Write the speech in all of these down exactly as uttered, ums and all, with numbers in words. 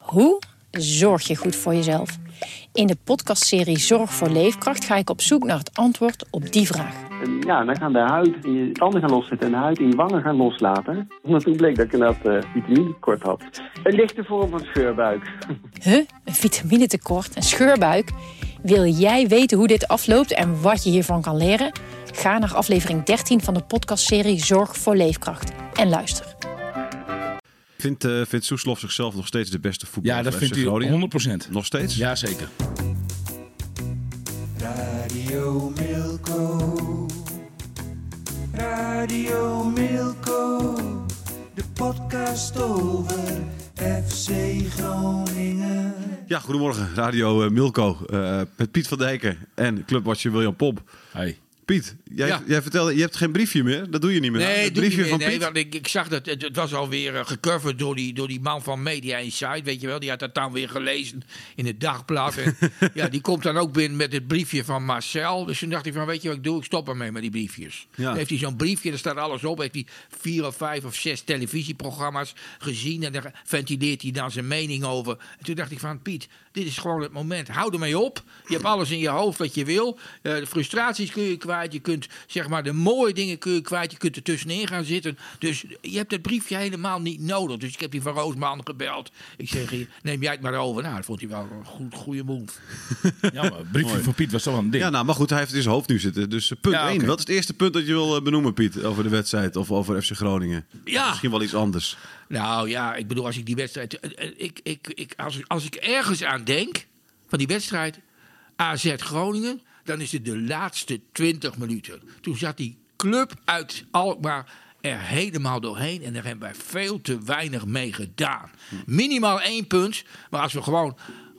Hoe zorg je goed voor jezelf? In de podcastserie Zorg voor Leefkracht ga ik op zoek naar het antwoord op die vraag. En ja, dan gaan de huid in je tanden gaan loszetten en de huid in je wangen gaan loslaten. Want toen bleek dat ik inderdaad uh, vitaminetekort had. Een lichte vorm van scheurbuik. Huh? Een vitaminetekort? Een scheurbuik? Wil jij weten hoe dit afloopt en wat je hiervan kan leren? Ga naar aflevering dertien van de podcastserie Zorg voor Leefkracht en luister. Vindt, uh, vindt Soeslof zichzelf nog steeds de beste voetballer? Ja, dat vindt hij honderd procent. Nog steeds? Ja, zeker. Radio Milko. Radio Milko. De podcast over F C Groningen. Ja, goedemorgen. Radio uh, Milko. Uh, met Piet van Dijken en clubwatcher William Pomp. Hey. Piet, jij, ja. jij vertelde, je hebt geen briefje meer. Dat doe je niet meer. Nee, het doe briefje niet meer. van Nee, Piet. want ik, ik zag dat het, het was alweer uh, gecoverd door die, door die man van Media Insight, weet je wel. Die had dat dan weer gelezen in het dagblad. En, ja, die komt dan ook binnen met het briefje van Marcel. Dus toen dacht hij van, weet je wat ik doe? Ik stop ermee met die briefjes. Ja. Dan heeft hij zo'n briefje, daar staat alles op. Heeft hij vier of vijf of zes televisieprogramma's gezien. En daar ventileert hij dan zijn mening over. En toen dacht ik van, Piet, dit is gewoon het moment. Hou ermee op. Je hebt alles in je hoofd wat je wil. Uh, de frustraties kun je kwijt. Je kunt, zeg maar, de mooie dingen kun je kwijt. Je kunt er tussenin gaan zitten. Dus je hebt het briefje helemaal niet nodig. Dus ik heb die van Roosman gebeld. Ik zeg, neem jij het maar over. Nou, dat vond hij wel een goed, goede move. Ja, maar het briefje Mooi. van Piet was toch wel een ding. Ja, nou, maar goed, hij heeft het in zijn hoofd nu zitten. Dus uh, punt Ja, één. okay. Wat is het eerste punt dat je wil uh, benoemen, Piet? Over de wedstrijd of over F C Groningen? Ja. Misschien wel iets anders. Nou ja, ik bedoel, als ik die wedstrijd... Ik, ik, ik, als, als ik ergens aan denk, van die wedstrijd A Z Groningen, dan is het de laatste twintig minuten. Toen zat die club uit Alkmaar er helemaal doorheen en daar hebben wij veel te weinig mee gedaan. Minimaal één punt, maar als we gewoon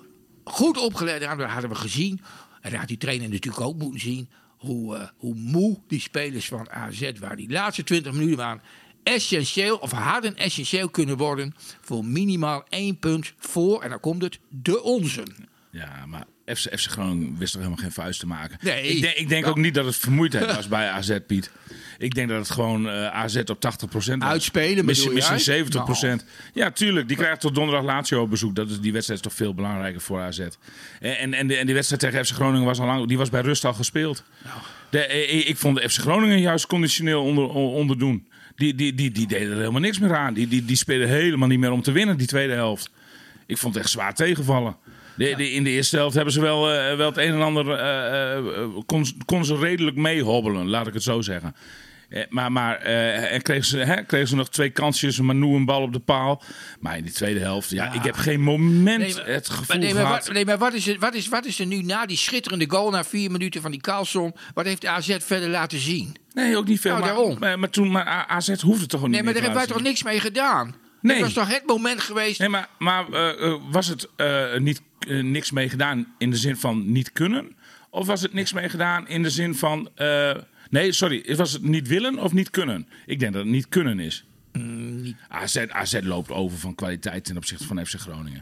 goed opgelet hadden, hadden we gezien, en dat had die trainer natuurlijk ook moeten zien, hoe, uh, hoe moe die spelers van A Z waren. Die laatste twintig minuten waren essentieel, of hadden essentieel kunnen worden voor minimaal één punt voor, en dan komt het, de onzen. Ja, maar F C, F C Groningen wist toch helemaal geen vuist te maken. Nee. Ik denk, ik denk Ja. ook niet dat het vermoeidheid was bij A Z, Piet. Ik denk dat het gewoon uh, A Z op tachtig procent was. Uitspelen, Misschien, bedoel jij? misschien zeventig procent. Ja, tuurlijk. Die krijgt tot donderdag Lazio op bezoek. Dat is, die wedstrijd is toch veel belangrijker voor A Z. En, en, en, de, en die wedstrijd tegen F C Groningen was al lang, die was bij rust al gespeeld. De, ik, ik vond de F C Groningen juist conditioneel onder, onderdoen. Die, die, die, die deden er helemaal niks meer aan. Die, die, die spelen helemaal niet meer om te winnen, die tweede helft. Ik vond het echt zwaar tegenvallen. De, de, in de eerste helft hebben ze wel, uh, wel het een en ander... Uh, uh, kon, kon ze redelijk meehobbelen, laat ik het zo zeggen. Uh, maar maar uh, en kregen, ze, hè, kregen ze nog twee kansjes, een Manu een bal op de paal. Maar in die tweede helft, ja, ja. ik heb geen moment nee, maar, het gevoel nee, maar gehad... Wat, nee, maar wat is, er, wat, is, wat is er nu na die schitterende goal, na vier minuten van die Carlson? Wat heeft A Z verder laten zien? Nee, ook niet veel. Nou, maar, daarom. maar, maar toen, maar A Z hoefde toch ook niet Nee, maar daar hebben wij toch niks mee gedaan? Nee. Het was toch het moment geweest... Nee, maar, maar uh, uh, was het uh, niet, uh, niks mee gedaan in de zin van niet kunnen? Of was het niks mee gedaan in de zin van... Uh, nee, sorry. Was het niet willen of niet kunnen? Ik denk dat het niet kunnen is. Mm, niet. A Z, A Z loopt over van kwaliteit ten opzichte van F C Groningen.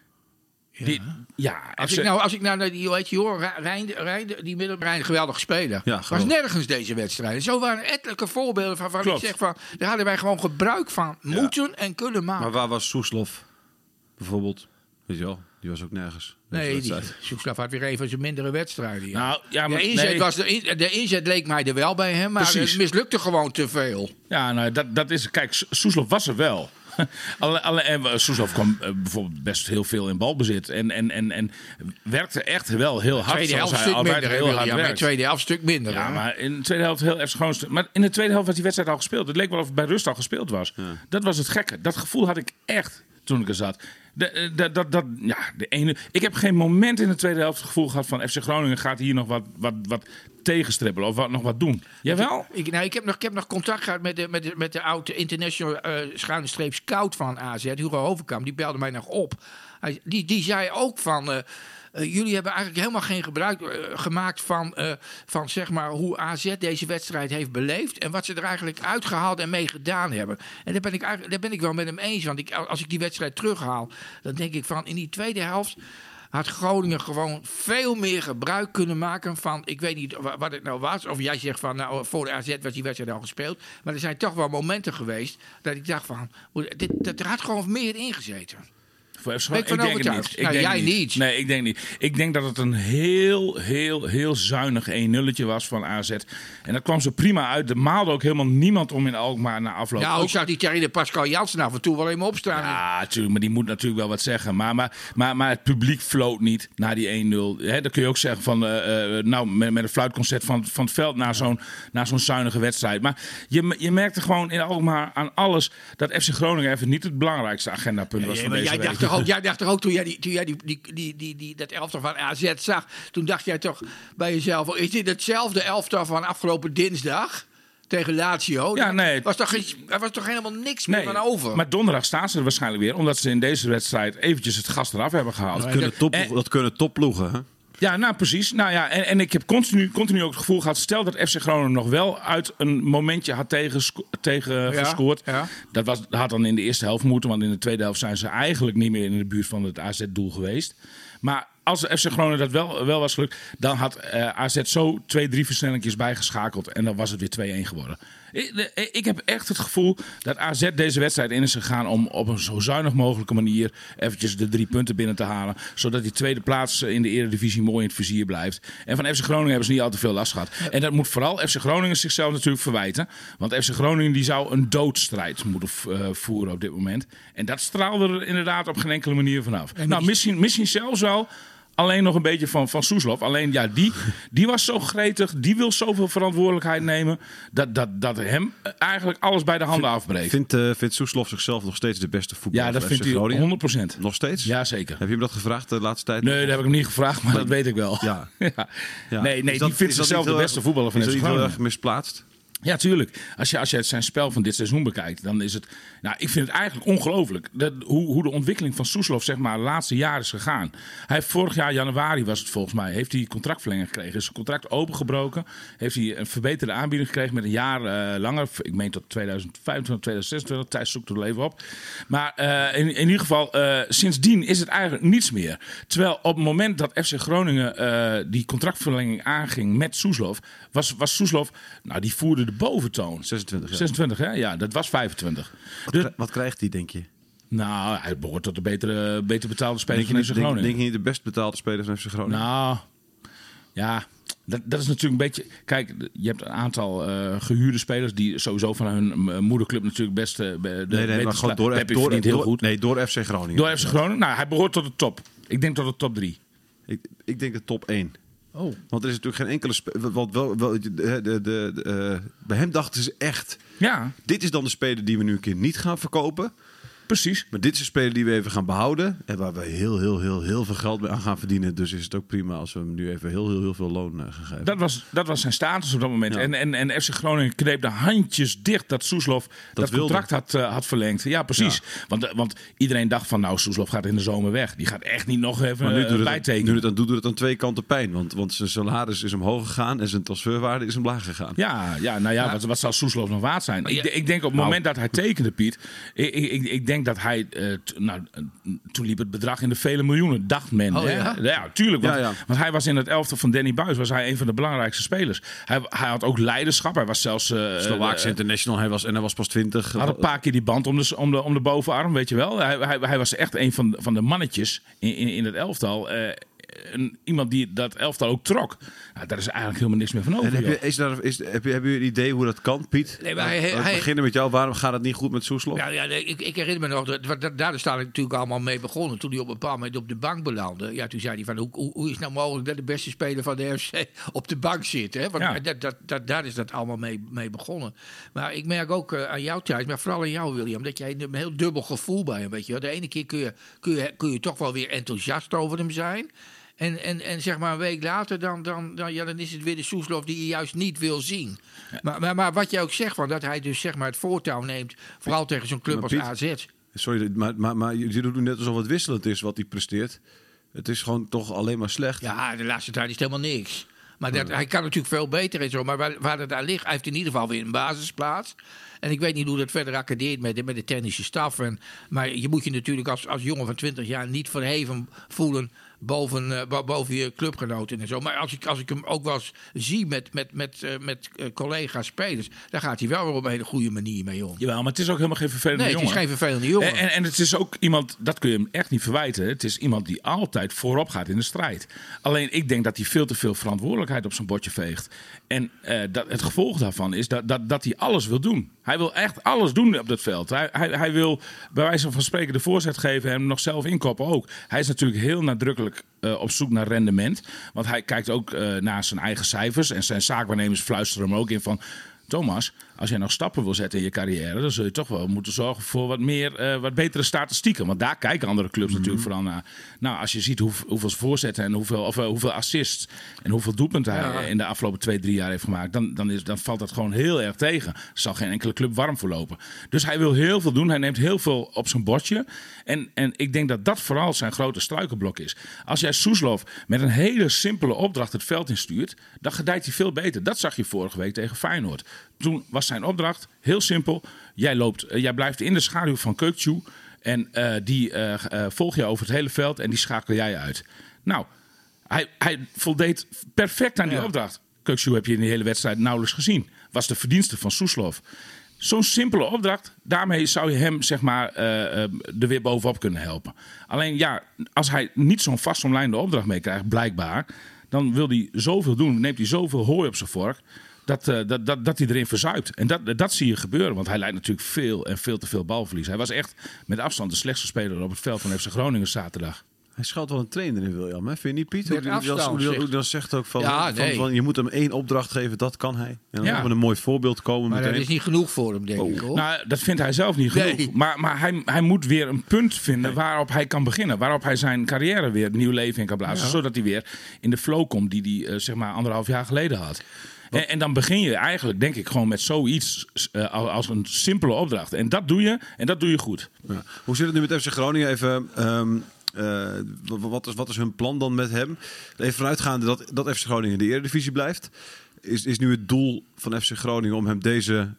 Ja. Die, ja, Als F C... ik nou, als ik nou naar die, hoe heet je hoor, Rijn, Rijn, die middelbrein, geweldig speler. Ja, was geweldig. nergens deze wedstrijd. Zo waren ettelijke voorbeelden van waar ik Klopt. zeg van, daar hadden wij gewoon gebruik van moeten en kunnen maken. Maar waar was Soeslof bijvoorbeeld? Weet je wel, die was ook nergens. Nee, die Soeslof had weer even zijn mindere wedstrijden. Ja. Nou, ja, maar, de, inzet nee. was de, in, de inzet leek mij er wel bij hem, maar Precies. het mislukte gewoon te veel. Ja, nou, dat, dat is... Kijk, Soeslof was er wel. Alle, alle, en Soeslof kwam uh, bijvoorbeeld best heel veel in balbezit. En, en, en, en werkte echt wel heel hard. Tweede helft zoals stuk hij altijd minder, heel heel hard ja, maar werkt. tweede helft stuk minder. Ja, hè? maar in de tweede helft heel erg gewoon. Maar in de tweede helft was die wedstrijd al gespeeld. Het leek wel of het bij rust al gespeeld was. Ja. Dat was het gekke. Dat gevoel had ik echt toen ik er zat. De, de, dat, dat, ja, de ene, ik heb geen moment in de tweede helft het gevoel gehad van F C Groningen gaat hier nog wat, wat, wat tegenstribbelen of wat, nog wat doen. Jawel? Ik, nou, ik, heb nog, ik heb nog contact gehad met de, met de, met de oude international uh, schuine streep scout van A Z, Hugo Hovenkamp. Die belde mij nog op. Hij, die, die zei ook van... Uh, Uh, jullie hebben eigenlijk helemaal geen gebruik uh, gemaakt van, uh, van zeg maar, hoe A Z deze wedstrijd heeft beleefd. En wat ze er eigenlijk uitgehaald en mee gedaan hebben. En daar ben ik, eigenlijk, daar ben ik wel met hem eens. Want ik, als ik die wedstrijd terughaal, dan denk ik van in die tweede helft had Groningen gewoon veel meer gebruik kunnen maken van... Ik weet niet wat het nou was. Of jij zegt van, nou, voor de A Z was die wedstrijd al gespeeld. Maar er zijn toch wel momenten geweest dat ik dacht van... Dit, dat er had gewoon meer in gezeten. Voor F C Ben ik van ik denk het overtuigd. niet. Ik Nou, denk jij het niet. Nee, ik denk niet. Ik denk dat het een heel, heel, heel zuinig één nulletje was van A Z. En dat kwam zo prima uit. Er maalde ook helemaal niemand om in Alkmaar na afloop. Nou, Ook- ik zag die Thierry de Pascal Jansen af en toe wel even opstaan. Ja, natuurlijk, maar die moet natuurlijk wel wat zeggen. Maar, maar, maar, maar het publiek floot niet naar die één nul. Hè, dan kun je ook zeggen van, uh, uh, nou, met, met een fluitconcert van, van het veld naar zo'n, naar zo'n zuinige wedstrijd. Maar je, je merkte gewoon in Alkmaar aan alles dat F C Groningen even niet het belangrijkste agendapunt was Ja, van maar deze jij, week. dacht toch ook, jij dacht toch ook toen jij, die, toen jij die, die, die, die, die, dat elftal van A Z zag, toen dacht jij toch bij jezelf, is dit hetzelfde elftal van afgelopen dinsdag tegen Lazio? Ja, Daar nee. Was toch, geen- er was toch helemaal niks meer van over? Maar donderdag staan ze er waarschijnlijk weer, omdat ze in deze wedstrijd eventjes het gas eraf hebben gehaald. Dat kunnen, top, En- dat kunnen topploegen, hè? Ja, nou precies. Nou ja, en, en ik heb continu, continu ook het gevoel gehad, stel dat F C Groningen nog wel uit een momentje had tegen, tegen Ja, gescoord. ja. Dat was, had dan in de eerste helft moeten, want in de tweede helft zijn ze eigenlijk niet meer in de buurt van het A Z-doel geweest. Maar als F C Groningen dat wel, wel was gelukt, dan had uh, A Z zo twee, drie versnellingjes bijgeschakeld en dan was het weer twee-één geworden. Ik, ik heb echt het gevoel dat A Z deze wedstrijd in is gegaan om op een zo zuinig mogelijke manier eventjes de drie punten binnen te halen. Zodat die tweede plaats in de Eredivisie mooi in het vizier blijft. En van F C Groningen hebben ze niet al te veel last gehad. En dat moet vooral F C Groningen zichzelf natuurlijk verwijten. Want F C Groningen die zou een doodstrijd moeten uh, voeren op dit moment. En dat straalde er inderdaad op geen enkele manier vanaf. Nou, misschien, misschien zelfs wel. Alleen nog een beetje van, van Soeslof. Alleen ja, die, die was zo gretig. Die wil zoveel verantwoordelijkheid nemen. Dat, dat, dat hem eigenlijk alles bij de handen afbreekt. Vindt, uh, vindt Soeslof zichzelf nog steeds de beste voetballer? Ja, dat van vindt F C hij Groningen? honderd procent. Nog steeds? Ja, zeker. Heb je hem dat gevraagd de laatste tijd? Nee, dat heb ik hem niet gevraagd, maar dat weet ik wel. Ja. ja. Ja. Nee, nee Is dat- die vindt is dat zichzelf niet de heel beste erg- voetballer van Is F dat C niet heel Groningen. erg misplaatst? Ja, tuurlijk. Als je, als je zijn spel van dit seizoen bekijkt, dan is het... Nou, ik vind het eigenlijk ongelooflijk dat, hoe, hoe de ontwikkeling van Soeslof zeg maar de laatste jaren is gegaan. Hij heeft vorig jaar januari, was het volgens mij, heeft hij contractverlenging gekregen. Is zijn contract opengebroken. Heeft hij een verbeterde aanbieding gekregen met een jaar uh, langer. Ik meen tot tweeduizend vijfentwintig, tweeduizend zesentwintig. Thijs zoekt het wel even op. Maar uh, in, in ieder geval, uh, sindsdien is het eigenlijk niets meer. Terwijl op het moment dat F C Groningen uh, die contractverlenging aanging met Soeslof, was, was Soeslof, nou die voerde de boventoon. zesentwintig, ja. zesentwintig, hè? Ja, dat was vijfentwintig. Wat, Dus, krij- wat krijgt hij, denk je? nou, hij behoort tot de betere, beter betaalde speler Denk je, van niet, F C denk, Groningen. denk je niet de best betaalde speler van F C Groningen? Nou, ja, dat, dat is natuurlijk een beetje... Kijk, je hebt een aantal uh, gehuurde spelers die sowieso van hun uh, moederclub natuurlijk best... Uh, de nee, nee, beter maar gewoon sla- door, Peppi door, verdient heel door, goed. nee, door F C Groningen. Door F C Groningen? Nou, hij behoort tot de top. Ik denk tot de top drie. Ik, ik denk de top één. Oh. Want er is natuurlijk geen enkele... Spe- wat wel, wel, de, de, de, de, uh, bij hem dachten ze echt... Ja, Dit is dan de speler die we nu een keer niet gaan verkopen. precies. Maar dit is een speler die we even gaan behouden. En waar we heel, heel, heel, heel veel geld mee aan gaan verdienen. Dus is het ook prima als we hem nu even heel, heel, heel veel loon uh, gaan geven. Dat was, dat was zijn status op dat moment. Ja. En, en, en F C Groningen kneep de handjes dicht dat Soeslof dat, wilde. contract had, uh, had verlengd. Ja, precies. Ja. Want, uh, want iedereen dacht van, nou, Soeslof gaat in de zomer weg. Die gaat echt niet nog even Maar nu uh, doet het, bijtekenen. nu het, doet het aan twee kanten pijn. Want, want zijn salaris is omhoog gegaan en zijn transferwaarde is omlaag gegaan. Ja, ja, nou ja, wat, wat zou Soeslof nog waard zijn? Ik, ik denk op het Nou. moment dat hij tekende, Piet... Ik, ik, ik denk dat hij... Uh, t, nou, uh, toen liep het bedrag in de vele miljoenen, dacht men. Oh, hè? ja? Ja, tuurlijk. Want, Ja, ja. want hij was in het elftal van Danny Buis was hij een van de belangrijkste spelers. Hij, hij had ook leiderschap. Hij was zelfs... Uh, Slovaakse uh, international, hij was, en hij was pas twintig. had een paar keer die band om de, om de, om de bovenarm, weet je wel. Hij, hij, hij was echt een van, van de mannetjes in, in, in het elftal. Uh, een, iemand die dat elftal ook trok. Nou, daar is eigenlijk helemaal niks meer van over. En heb joh. je, is daar, is, heb, je, heb je een idee hoe dat kan, Piet? Nee, maar hij- Laten we hij- beginnen met jou. Waarom gaat het niet goed met Soeslof? Ja, ja, nee, ik, ik herinner me nog, dat, dat, daar is daar natuurlijk allemaal mee begonnen. Toen hij op een bepaald moment op de bank belandde. Ja, toen zei hij van, hoe, hoe, hoe is het nou mogelijk dat de beste speler van de F C op de bank zit? Hè? Want Ja. dat, dat, dat, daar is dat allemaal mee, mee begonnen. Maar ik merk ook uh, aan jou thuis, maar vooral aan jou, William, dat jij een heel dubbel gevoel bij hem, weet je wel. De ene keer kun je, kun je, kun je toch wel weer enthousiast over hem zijn. En, en, en zeg maar een week later, dan, dan, dan, ja, dan is het weer de Soeslof die je juist niet wil zien. Ja. Maar, maar, maar wat je ook zegt, van, dat hij dus zeg maar het voortouw neemt, vooral tegen zo'n club Maar als Piet, A Z. Sorry, maar, maar, maar je doet net alsof het wisselend is wat hij presteert. Het is gewoon toch alleen maar slecht. Ja, de laatste tijd is het helemaal niks. Maar dat, hij kan natuurlijk veel beter en zo. Maar waar, waar het aan ligt, hij heeft in ieder geval weer een basisplaats. En ik weet niet hoe dat verder accadeert met de, met de technische staf. En, maar je moet je natuurlijk als, als jongen van twintig jaar niet verheven voelen boven, uh, bo- boven je clubgenoten en zo. Maar als ik, als ik hem ook wel eens zie met, met, met, uh, met uh, collega's spelers, dan gaat hij wel weer op een hele goede manier mee om. Jawel, maar het is ook helemaal geen vervelende Nee, het jongen. is geen vervelende jongen. En, en, en het is ook iemand, dat kun je hem echt niet verwijten. Het is iemand die altijd voorop gaat in de strijd. Alleen ik denk dat hij veel te veel verantwoordelijkheid op zijn bordje veegt. En uh, dat, het gevolg daarvan is dat, dat, dat hij alles wil doen. Hij wil echt alles doen op dat veld. Hij, hij, hij wil bij wijze van spreken de voorzet geven en hem nog zelf inkoppen ook. Hij is natuurlijk heel nadrukkelijk uh, op zoek naar rendement. Want hij kijkt ook uh, naar zijn eigen cijfers. En zijn zaakwaarnemers fluisteren hem ook in van... Thomas, als jij nog stappen wil zetten in je carrière, dan zul je toch wel moeten zorgen voor wat meer, uh, wat betere statistieken. Want daar kijken andere clubs mm-hmm. natuurlijk vooral naar. Nou, als je ziet hoe, hoeveel voorzetten en hoeveel, of, uh, hoeveel assists en hoeveel doelpunten hij ja. in de afgelopen twee, drie jaar heeft gemaakt, dan, dan, is, dan valt dat gewoon heel erg tegen. Er zal geen enkele club warm voor lopen. Dus hij wil heel veel doen. Hij neemt heel veel op zijn bordje. En, en ik denk dat dat vooral zijn grote struikelblok is. Als jij Soeslof met een hele simpele opdracht het veld instuurt, dan gedijt hij veel beter. Dat zag je vorige week tegen Feyenoord. Toen was zijn opdracht heel simpel. Jij, loopt, uh, jij blijft in de schaduw van Kökçü en uh, die uh, uh, volg je over het hele veld en die schakel jij uit. Nou, hij, hij voldeed perfect aan die ja. opdracht. Kökçü heb je in de hele wedstrijd nauwelijks gezien. Was de verdienste van Soeslof. Zo'n simpele opdracht, daarmee zou je hem zeg maar, uh, uh, er weer bovenop kunnen helpen. Alleen ja, als hij niet zo'n vastomlijnde opdracht meekrijgt, blijkbaar, dan wil hij zoveel doen, neemt hij zoveel hooi op zijn vork, Dat, uh, dat, dat, dat hij erin verzuipt. En dat, dat zie je gebeuren. Want hij leidt natuurlijk veel en veel te veel balverlies. Hij was echt met afstand de slechtste speler op het veld van F C Groningen zaterdag. Hij schuilt wel een trainer in, William. Hè? Vind je niet, Piet? Met Hoe afstand, hij zegt. dan zegt ook van, Ja, van, nee. van, je moet hem één opdracht geven, dat kan hij. En dan Ja. moet een mooi voorbeeld komen Maar meteen. dat is niet genoeg voor hem, denk Oh. ik. Hoor. Nou, dat vindt hij zelf niet genoeg. Nee. Maar, maar hij, hij moet weer een punt vinden waarop hij kan beginnen. Waarop hij zijn carrière weer nieuw leven in kan blazen. Ja. Zodat hij weer in de flow komt die hij uh, zeg maar anderhalf jaar geleden had. En, en dan begin je eigenlijk, denk ik, gewoon met zoiets uh, als een simpele opdracht. En dat doe je, en dat doe je goed. Ja. Hoe zit het nu met F C Groningen? Even, um, uh, wat, is, wat is hun plan dan met hem? Even vanuitgaande dat, dat F C Groningen in de Eredivisie blijft. Is, is nu het doel van F C Groningen om hem deze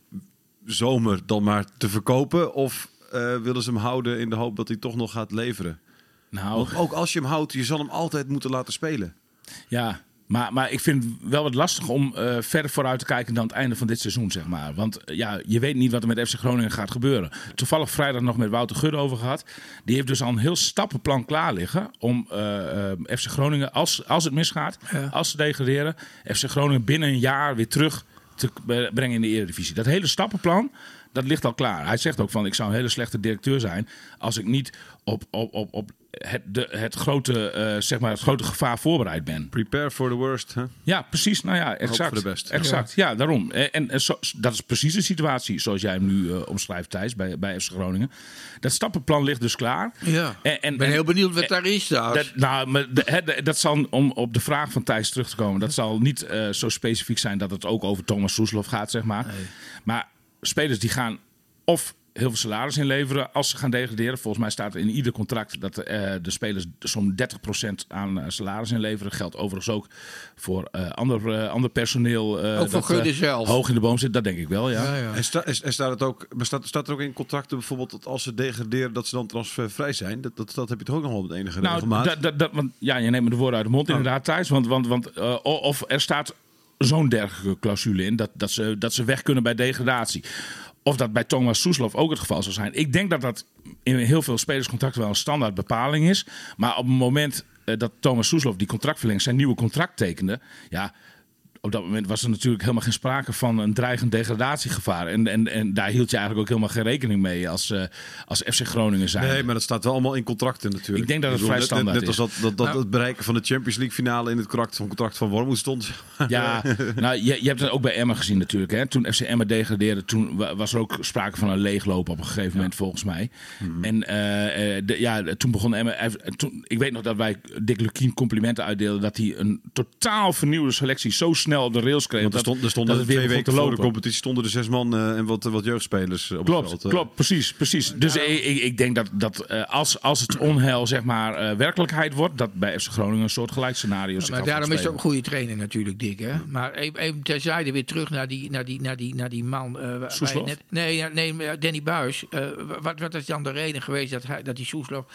zomer dan maar te verkopen? Of uh, willen ze hem houden in de hoop dat hij toch nog gaat leveren? Nou, Want ook als je hem houdt, je zal hem altijd moeten laten spelen. ja... Maar, maar ik vind het wel wat lastig om uh, verder vooruit te kijken dan het einde van dit seizoen, zeg maar. Want uh, ja, je weet niet wat er met F C Groningen gaat gebeuren. Toevallig vrijdag nog met Wouter Gudde over gehad. Die heeft dus al een heel stappenplan klaar liggen om uh, uh, F C Groningen, als, als het misgaat, ja. als ze degraderen, F C Groningen binnen een jaar weer terug te brengen in de Eredivisie. Dat hele stappenplan, dat ligt al klaar. Hij zegt ook van, ik zou een hele slechte directeur zijn als ik niet op, op, op, op het, de, het, grote, uh, zeg maar het grote gevaar voorbereid ben. Prepare for the worst. Huh? Ja, precies. Nou ja, exact. Hoop voor de best. Exact. Ja, ja daarom. En, en zo, dat is precies de situatie zoals jij hem nu uh, omschrijft, Thijs, bij, bij F C Groningen. Dat stappenplan ligt dus klaar. Ja. En, en, ik ben en, heel benieuwd wat daar is. Dat, nou, maar de, he, dat zal, om op de vraag van Thijs terug te komen, dat zal niet uh, zo specifiek zijn dat het ook over Thomas Soeslof gaat, zeg maar. Nee. Maar spelers die gaan of heel veel salaris inleveren als ze gaan degraderen. Volgens mij staat er in ieder contract dat uh, de spelers zo'n dertig procent aan uh, salaris inleveren. Geldt overigens ook voor uh, ander, uh, ander personeel. Uh, ook voor Gudde uh, zelf. Hoog in de boom zit, dat denk ik wel, ja. ja, ja. En, sta, en staat, het ook, maar staat, staat er ook in contracten bijvoorbeeld dat als ze degraderen dat ze dan transfervrij zijn? Dat, dat, dat heb je toch ook nog wel met enige nou, regelmaat? Dat, dat, dat, want, ja, je neemt me de woorden uit de mond, oh. inderdaad, Thijs. Want, want, want uh, of er staat zo'n dergelijke clausule in dat, dat, ze, dat ze weg kunnen bij degradatie. Of dat bij Thomas Soeslof ook het geval zou zijn. Ik denk dat dat in heel veel spelerscontracten wel een standaard bepaling is. Maar op het moment uh, dat Thomas Soeslof die contractverlenging zijn nieuwe contract tekende, ja, op dat moment was er natuurlijk helemaal geen sprake van een dreigend degradatiegevaar. En, en, en daar hield je eigenlijk ook helemaal geen rekening mee als, uh, als F C Groningen zijn. Nee, maar dat staat wel allemaal in contracten natuurlijk. Ik denk dat het vrij net, standaard net, net is. Net als dat, dat, dat nou, het bereiken van de Champions League finale in het contract van, contract van Wormoed stond. Ja, nou, je, je hebt het ook bij Emmen gezien natuurlijk. Hè? Toen F C Emmen degradeerde, toen was er ook sprake van een leegloop op een gegeven moment, ja. volgens mij. Mm-hmm. En uh, de, ja, toen begon Emmen... Toen, ik weet nog dat wij Dick Lukien complimenten uitdeelden dat hij een totaal vernieuwde selectie zo snel op de rails kreeg. Er, stond, er stonden dat twee weken voor de competitie stonden er zes man uh, en wat, wat jeugdspelers op klopt, het veld. Klopt, precies. precies. Dus ja. ik, ik denk dat, dat uh, als, als het onheil zeg maar, uh, werkelijkheid wordt, dat bij F C Groningen een soort gelijk scenario zich ja, Maar daarom is het ook een goede trainer natuurlijk, Dick. Hè? Maar even, even terzijde weer terug naar die, naar die, naar die, naar die man. Uh, net, nee, nee, Danny Buijs. Uh, wat, wat is dan de reden geweest dat, hij, dat die Soeslof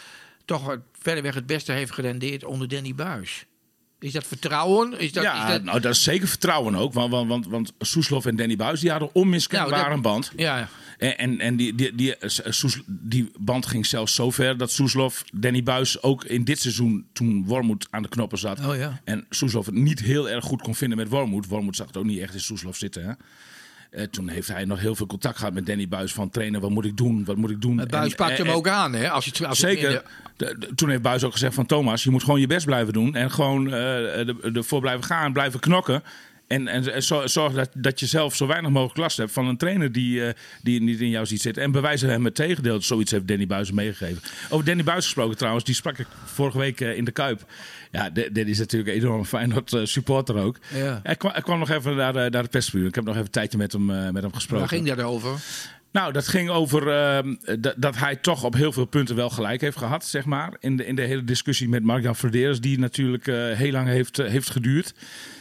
toch verreweg het beste heeft gerendeerd onder Danny Buijs. Is dat vertrouwen? Is dat, ja, is dat... nou, dat is zeker vertrouwen ook. Want, want, want, want Soeslof en Danny Buijs die hadden onmiskenbaar Nou, dat- een band. Ja, En, en, en die, die, die, Soes- die band ging zelfs zo ver dat Soeslof, Danny Buijs ook in dit seizoen, toen Wormoed aan de knoppen zat. Oh ja. En Soeslof het niet heel erg goed kon vinden met Wormoed. Wormoed zag het ook niet echt in Soeslof zitten. Hè? Uh, toen heeft hij nog heel veel contact gehad met Danny Buijs van trainer. Wat moet ik doen? Wat moet ik doen? het Buijs En- pakt en- hem ook aan, hè? Als je, als het Zeker. minder- De, de- toen heeft Buijs ook gezegd van Thomas, je moet gewoon je best blijven doen. En gewoon uh, ervoor blijven gaan, blijven knokken. En, en, en zo- zorg dat, dat je zelf zo weinig mogelijk last hebt van een trainer die, uh, die niet in jou ziet zitten. En bewijzen hem het tegendeel. Zoiets heeft Danny Buijs meegegeven. Over Danny Buijs gesproken trouwens, die sprak ik vorige week uh, in de Kuip. Ja, Danny is natuurlijk een enorm Feyenoord uh, supporter ook. Ja. Hij, kwam, hij kwam nog even naar de, naar de persbuur. Ik heb nog even een tijdje met hem, uh, met hem gesproken. Waar ging dat over? Nou, dat ging over uh, d- dat hij toch op heel veel punten wel gelijk heeft gehad, zeg maar. In de, in de hele discussie met Mark-Jan Verderes, die natuurlijk uh, heel lang heeft, uh, heeft geduurd.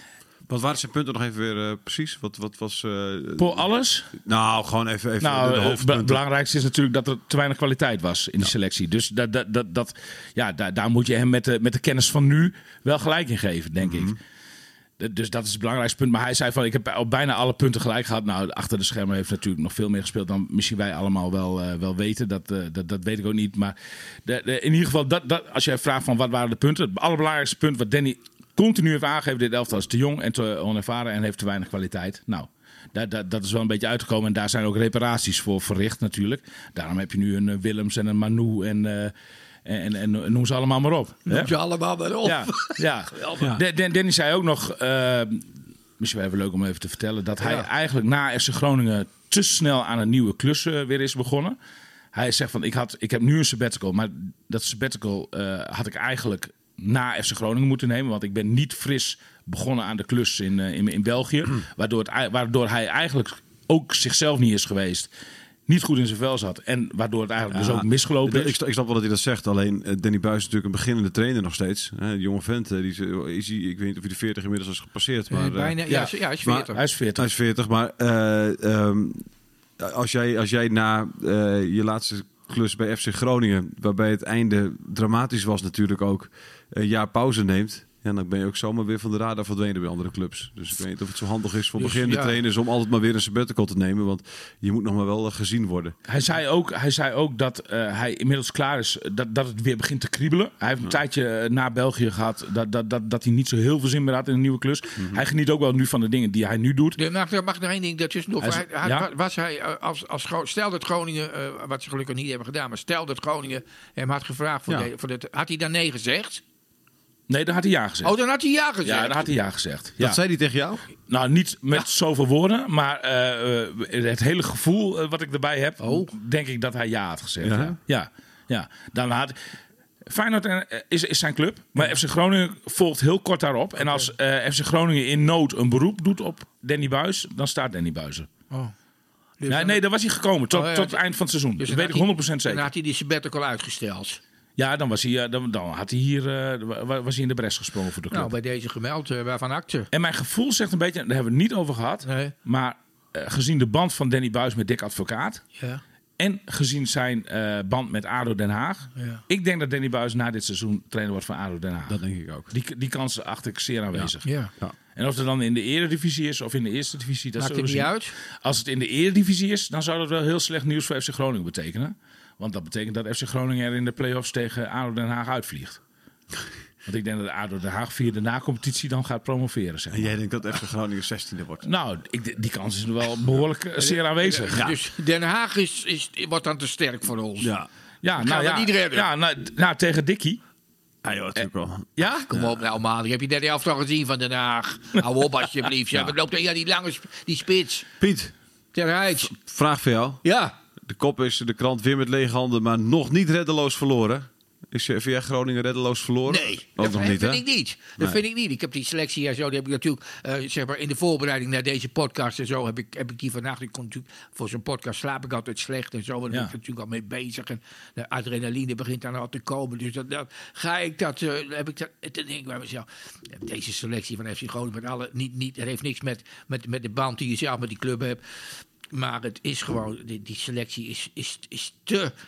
Wat waren zijn punten nog even weer uh, precies? Wat, wat was... Uh, Voor alles? Nou, gewoon even, even Nou, de, de het hoofdpunten. be- belangrijkste is natuurlijk dat er te weinig kwaliteit was in de selectie. Dus dat, dat, dat, dat, ja, daar, daar moet je hem met de, met de kennis van nu wel gelijk in geven, denk Mhm. ik. D- Dus dat is het belangrijkste punt. Maar hij zei van, ik heb op bijna alle punten gelijk gehad. Nou, achter de schermen heeft natuurlijk nog veel meer gespeeld dan misschien wij allemaal wel, uh, wel weten. Dat, uh, dat, dat weet ik ook niet. Maar de, de, in ieder geval, dat, dat, als jij vraagt van wat waren de punten. Het allerbelangrijkste punt wat Danny continu heeft aangegeven. Dit elftal is te jong en te onervaren en heeft te weinig kwaliteit. Nou, dat, dat, dat is wel een beetje uitgekomen. En daar zijn ook reparaties voor verricht natuurlijk. Daarom heb je nu een uh, Willems en een Manu en... Uh, En, en, en noem ze allemaal maar op. Hè? Noem je allemaal maar op. Ja, ja. De- de- Danny zei ook nog, uh, misschien wel even leuk om even te vertellen, dat hij Ja. eigenlijk na F C Groningen te snel aan een nieuwe klus uh, weer is begonnen. Hij zegt van, ik, had, ik heb nu een sabbatical, maar dat sabbatical uh, had ik eigenlijk na F C Groningen moeten nemen, want ik ben niet fris begonnen aan de klus in, uh, in, in België, waardoor, het, waardoor hij eigenlijk ook zichzelf niet is geweest. Niet goed in zijn vel zat. En waardoor het eigenlijk Ja, dus ook misgelopen ik, is. ik snap wel dat hij dat zegt. Alleen uh, Danny Buijs is natuurlijk een beginnende trainer nog steeds. Hè, een jonge vent. Uh, die is, uh, is hij, ik weet niet of hij de veertig inmiddels is gepasseerd. Maar, Eh, uh, bijna, ja, ja. ja, hij is maar- veertig. Hij is veertig. Hij is veertig. Maar uh, um, als, jij, als jij na uh, je laatste klus bij F C Groningen, waarbij het einde dramatisch was natuurlijk ook, een jaar pauze neemt. Ja, dan ben je ook zomaar weer van de radar verdwenen bij andere clubs. Dus ik weet niet of het zo handig is voor Dus, beginnende ja. trainers om altijd maar weer een sabbatical te nemen. Want je moet nog maar wel uh, gezien worden. Hij zei ook, hij zei ook dat uh, hij inmiddels klaar is, dat, dat het weer begint te kriebelen. Hij heeft een tijdje uh, na België gehad dat, dat, dat, dat hij niet zo heel veel zin meer had in een nieuwe klus. Mhm. Hij geniet ook wel nu van de dingen die hij nu doet. Nee, mag, mag ik nog één ding daartussendoor? Hij is- Hij, hij- ja? Was hij, uh, als, als, Gro- stel dat Groningen, uh, wat ze gelukkig niet hebben gedaan, maar stel dat Groningen hem had gevraagd voor, Ja. de, voor dit, had hij dan nee gezegd? Nee, daar had hij ja gezegd. Oh, dan had hij ja gezegd. ja, daar had hij ja gezegd. Ja. Dat zei hij tegen jou? Nou, niet met zoveel woorden, maar uh, uh, het hele gevoel uh, wat ik erbij heb, Oh. denk ik dat hij ja had gezegd. Ja? Ja, ja. ja. Dan had Feyenoord uh, is, is zijn club, maar F C Groningen volgt heel kort daarop. En als uh, F C Groningen in nood een beroep doet op Danny Buijs, dan staat Danny Buijs er. Oh. Dus Nee, dan- nee, daar was hij gekomen tot, Oh, ja, tot het dus- eind van het seizoen. dus dat dan weet ik had honderd procent hij- zeker. Dan had hij die sabbatical uitgesteld. Ja, dan, was hij, uh, dan, dan had hij hier uh, wa- was hij in de bres gesprongen voor de club. Nou, bij deze gemeld, uh, waarvan akte. En mijn gevoel zegt een beetje, daar hebben we het niet over gehad, Nee. maar uh, gezien de band van Danny Buijs met Dick Advocaat Ja. en gezien zijn uh, band met ADO Den Haag, Ja. ik denk dat Danny Buijs na dit seizoen trainer wordt van ADO Den Haag. Dat denk ik ook. Die, die kans acht ik zeer aanwezig. Ja. En of het dan in de eredivisie is of in de eerste divisie, dat Maakt zullen het we niet zien. uit? Als het in de eredivisie is, dan zou dat wel heel slecht nieuws voor F C Groningen betekenen. Want dat betekent dat F C Groningen er in de play-offs tegen ADO Den Haag uitvliegt. Want ik denk dat ADO Den Haag via de na-competitie dan gaat promoveren. Zeg En maar. jij denkt dat F C Groningen zestiende wordt? Nou, ik, die kans is wel behoorlijk uh, zeer aanwezig. Ja, Dus Den Haag is, is, wordt dan te sterk voor ons. Ja. ja, gaan nou we ja, niet redden. ja nou, nou, tegen Dikkie. Ah, joh, natuurlijk wel. Ja? Kom op nou, man. Heb je net de elftal gezien van Den Haag? Hou op alsjeblieft. Ja. Wat loopt er? Ja, die lange sp- die spits. Piet, Ter Heijs. vraag voor jou. Ja. De kop is de krant weer met lege handen, maar nog niet reddeloos verloren. Is je V J Groningen reddeloos verloren? Nee, Ook dat nog vind niet, hè? ik niet. Dat Nee. vind ik niet. Ik heb die selectie en zo, die heb ik natuurlijk, uh, zeg maar, in de voorbereiding naar deze podcast en zo, heb ik, heb ik die vannacht, ik kon natuurlijk, voor zo'n podcast slaap ik altijd slecht en zo, en daar Ja. ben ik natuurlijk al mee bezig. En de adrenaline begint dan al te komen. Dus dat, dat ga ik dat, uh, heb ik dat, dan denk ik bij mezelf, deze selectie van F C Groningen, met alle, niet, niet, er heeft niks met, met, met de band die je zelf met die club hebt. Maar het is gewoon, die, die selectie is, is, is te...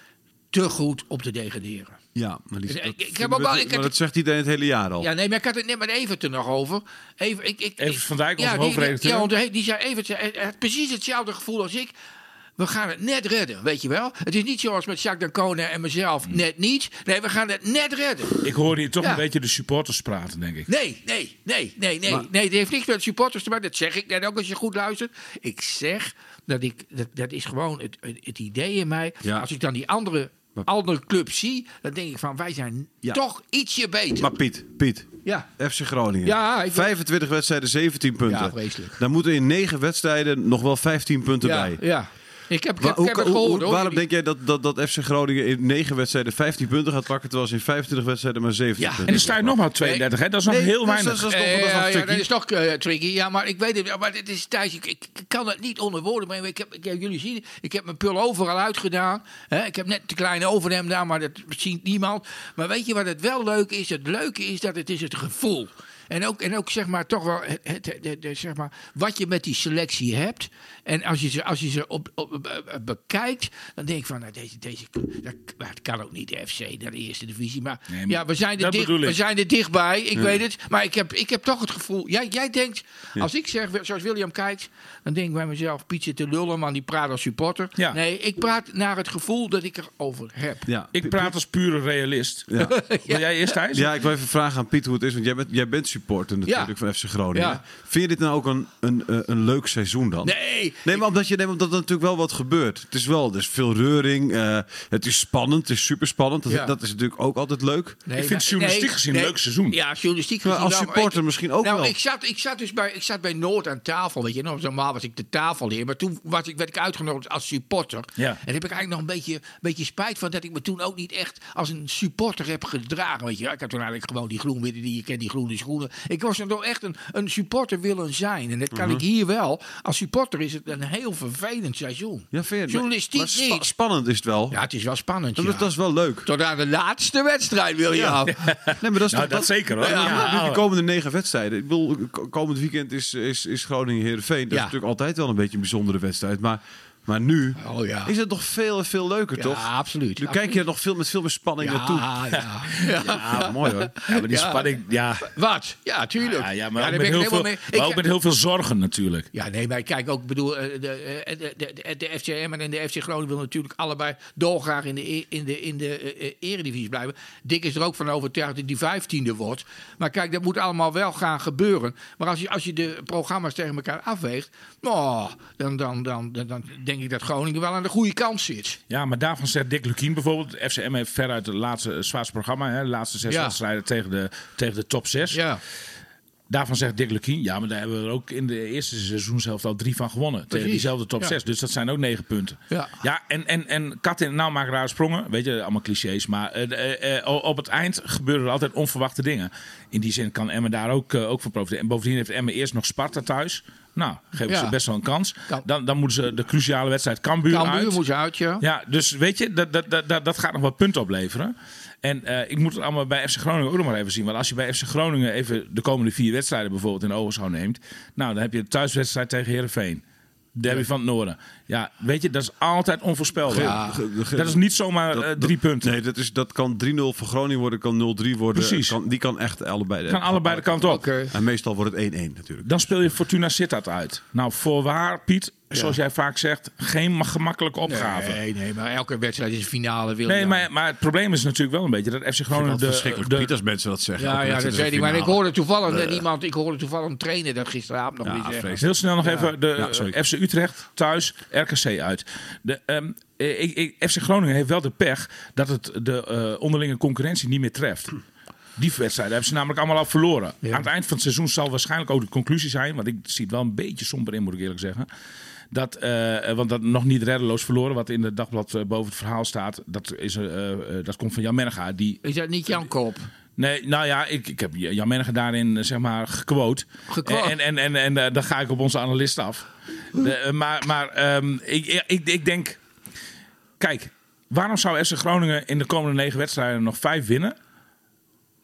te goed om te degraderen. Ja, maar, die, Ik- dat, ik heb vinden ook we- al- ik maar heb- dat zegt iedereen het hele jaar al. Ja, nee, maar ik had het net met Evert er nog over. Even, ik, ik, Evert ik- van Dijk, onze ja, die- hoofdredacteur. Ja, want hij- die zei Evert zei, hij had precies hetzelfde gevoel als ik. We gaan het net redden, weet je wel. Het is niet zoals met Jacques Dancona en mezelf, net niet. Nee, we gaan het net redden. Ik hoor hier toch Ja. een beetje de supporters praten, denk ik. Nee, nee, nee, nee, nee. Maar- nee, het heeft niks met supporters te maken. Dat zeg ik net ook als je goed luistert. Ik zeg dat ik, dat, dat is gewoon het, het, het idee in mij. Ja. Als ik dan die andere, andere club zie, dan denk ik van wij zijn Ja. toch ietsje beter. Maar Piet, Piet, ja. F C Groningen. Ja, ik- vijfentwintig wedstrijden, zeventien punten. Ja, vreselijk. Dan moeten in negen wedstrijden nog wel vijftien punten Ja, bij. ja. Ik heb, ik Wa- heb, hoe- ik heb het hoe- gehoord, hoe- hoor. waarom Die- denk jij dat, dat, dat F C Groningen in negen wedstrijden vijftien punten gaat pakken, terwijl ze in vijfentwintig wedstrijden maar zeventien Ja. punten En er staat nog maar tweeëndertig, hè? Dat is nog Nee, heel dat is- weinig. dat is nog- Eh, dat is nog ja, ja, tricky. dat is toch eh, tricky. Ja, maar ik weet het. Maar het is Thijs, ik, ik, ik kan het niet onder woorden brengen. Ik heb, ik heb jullie zien, ik heb mijn pul overal uitgedaan. Hè? Ik heb net de kleine overhemd gedaan, maar dat ziet niemand. Maar weet je wat het wel leuk is? Het leuke is dat het is het gevoel. En ook, en ook zeg maar toch wel het, het, het- het- het- zeg maar, wat je met die selectie hebt. En als je ze, als je ze op, op, eh, bekijkt, dan denk ik van nou, deze, deze, dat, dat kan ook niet de F C naar de eerste divisie. Maar, Nee, maar ja, we zijn er, dat dicht, bedoel ik. we zijn er dichtbij, ik weet het. Maar ik heb, ik heb toch het gevoel. Jij, jij denkt, als ik zeg, zoals William kijkt, dan denk ik bij mezelf: Piet zit te lullen, man, die praat als supporter. Ja. Nee, ik praat naar het gevoel dat ik erover heb. Ja. Ik praat als pure realist. Ja. Wil jij eerst, Thijs? Ja, ik wil even vragen aan Piet hoe het is, want jij bent, jij bent supporter natuurlijk Ja. van F C Groningen. Ja. Vind je dit nou ook een, een, een, een leuk seizoen dan? Nee, Nee, maar omdat, je, nee, omdat er natuurlijk wel wat gebeurt. Het is wel, er is veel reuring, eh, het is spannend, het is super spannend. Dat, Ja. dat is natuurlijk ook altijd leuk. Nee, Ik vind maar- journalistiek nee, gezien nee. een leuk seizoen. Ja, journalistiek Maar gezien als wel, maar supporter ik- misschien ook nou, wel. Ik zat, ik zat dus bij, ik zat bij Noord aan tafel, weet je. Nou, normaal was ik de tafelheer, maar toen was ik, werd ik uitgenodigd als supporter. Ja. En daar heb ik eigenlijk nog een beetje, beetje spijt van dat ik me toen ook niet echt als een supporter heb gedragen, weet je. Ik heb toen eigenlijk gewoon die groen-witte, die je kent, die groene schoenen. Ik was er toch echt een, een supporter willen zijn. En dat kan ik hier wel. Als supporter is het een heel vervelend seizoen. Ja, vind je het? Journalistiek Maar spa- niet. spannend is het wel. Ja, het is wel spannend, dat, ja. is, dat is wel leuk. Tot aan de laatste wedstrijd, wil je Ja. al. Nee, maar dat is Nou, toch, dat zeker hoor. Ja, Ja. nu die komende negen wedstrijden. Ik bedoel, k- komend weekend is, is, is Groningen-Heerenveen. Dat Ja. is natuurlijk altijd wel een beetje een bijzondere wedstrijd. Maar, maar nu Oh ja. is het nog veel, veel leuker, Ja, toch? absoluut. Nu kijk je er nog veel, met veel meer spanning naartoe. Ja, ja. ja. Ja, mooi hoor. Ja, maar die Ja. spanning, ja. Wat? Ja, tuurlijk. Ja, ja, maar, daar ook, ben met ik heel veel, helemaal mee. maar Ik- ook met heel veel zorgen natuurlijk. Ja, nee, maar kijk ook, ik bedoel, eh, de, eh, de, de, de, de F C M en de F C Groningen willen natuurlijk allebei dolgraag in de, e- in de, in de eh, eh, eredivisie blijven. Dick is er ook van overtuigd dat die vijftiende wordt. Maar kijk, dat moet allemaal wel gaan gebeuren. Maar als je, als je de programma's tegen elkaar afweegt, oh, dan, dan, dan, dan, dan denk ik dat Groningen wel aan de goede kant zit. Ja, maar daarvan zegt Dick Lukien bijvoorbeeld. F C M heeft veruit het laatste het zwaarste programma. Hè, de laatste zes Ja. wedstrijden tegen de, tegen de top zes. Ja. Daarvan zegt Dick Lukien. Ja, maar daar hebben we er ook in de eerste seizoen zelf al drie van gewonnen. Tegen Precies. diezelfde top Ja. zes. Dus dat zijn ook negen punten. Ja. Ja, en, en, en kat in het nauw maken rare sprongen. Weet je, allemaal clichés. Maar eh, eh, eh, op het eind gebeuren er altijd onverwachte dingen. In die zin kan Emmen daar ook, eh, ook van profiteren. En bovendien heeft Emmen eerst nog Sparta thuis. Nou, geven Ja. ze best wel een kans. Kan- Dan, dan moeten ze de cruciale wedstrijd Cambuur uit. Cambuur moet je uit, ja. Ja, dus weet je, dat, dat, dat, dat, dat gaat nog wat punten opleveren. En eh, ik moet het allemaal bij F C Groningen ook nog maar even zien. Want als je bij F C Groningen even de komende vier wedstrijden bijvoorbeeld in ogenschouw neemt. Nou, dan heb je de thuiswedstrijd tegen Heerenveen. Derby van het Noorden. Ja, weet je, dat is altijd onvoorspelbaar. Ja. Ge- ge- Dat is niet zomaar dat- eh, dat- drie punten. Nee, dat, is, dat kan drie nul voor Groningen worden, kan nul drie worden. Precies. Kan, die kan echt allebei. de- Kan allebei de kant op. Oké. En meestal wordt het één één natuurlijk. Dan speel je Fortuna Sittard uit. Nou, voorwaar, Piet, zoals jij vaak zegt, geen ma- gemakkelijke opgave. Nee, nee, maar elke wedstrijd is een finale. Wil Nee, je maar, maar het probleem is natuurlijk wel een beetje dat F C Groningen Dat is de, verschrikkelijk. de, Piet, als mensen dat zeggen. Ja, Elke ja, dat wedstrijd weet is ik. een Maar ik finale. hoorde toevallig net iemand, ik hoorde toevallig een trainer dat gisteravond nog Ja, weer zeggen. vreselijk. Heel snel nog even de Ja, sorry. eh, F C Utrecht thuis, R K C uit. De, ehm, eh, ik, ik, F C Groningen heeft wel de pech dat het de eh, onderlinge concurrentie niet meer treft. Die wedstrijden hebben ze namelijk allemaal al verloren. Ja. Aan het eind van het seizoen zal waarschijnlijk ook de conclusie zijn, want ik zie het wel een beetje somber in, moet ik eerlijk zeggen. Dat, eh, want dat nog niet reddeloos verloren, wat in het dagblad eh, boven het verhaal staat, dat, is, eh, eh, dat komt van Jan Menega. Die, Is dat niet Jan Koop? Nee, nou ja, ik, ik heb Jan Menege daarin eh, zeg maar gequote. Gequote. En, en, en, en eh, dan ga ik op onze analist af. De, eh, maar maar ehm, ik, ik, ik denk... Kijk, waarom zou F C Groningen in de komende negen wedstrijden nog vijf winnen?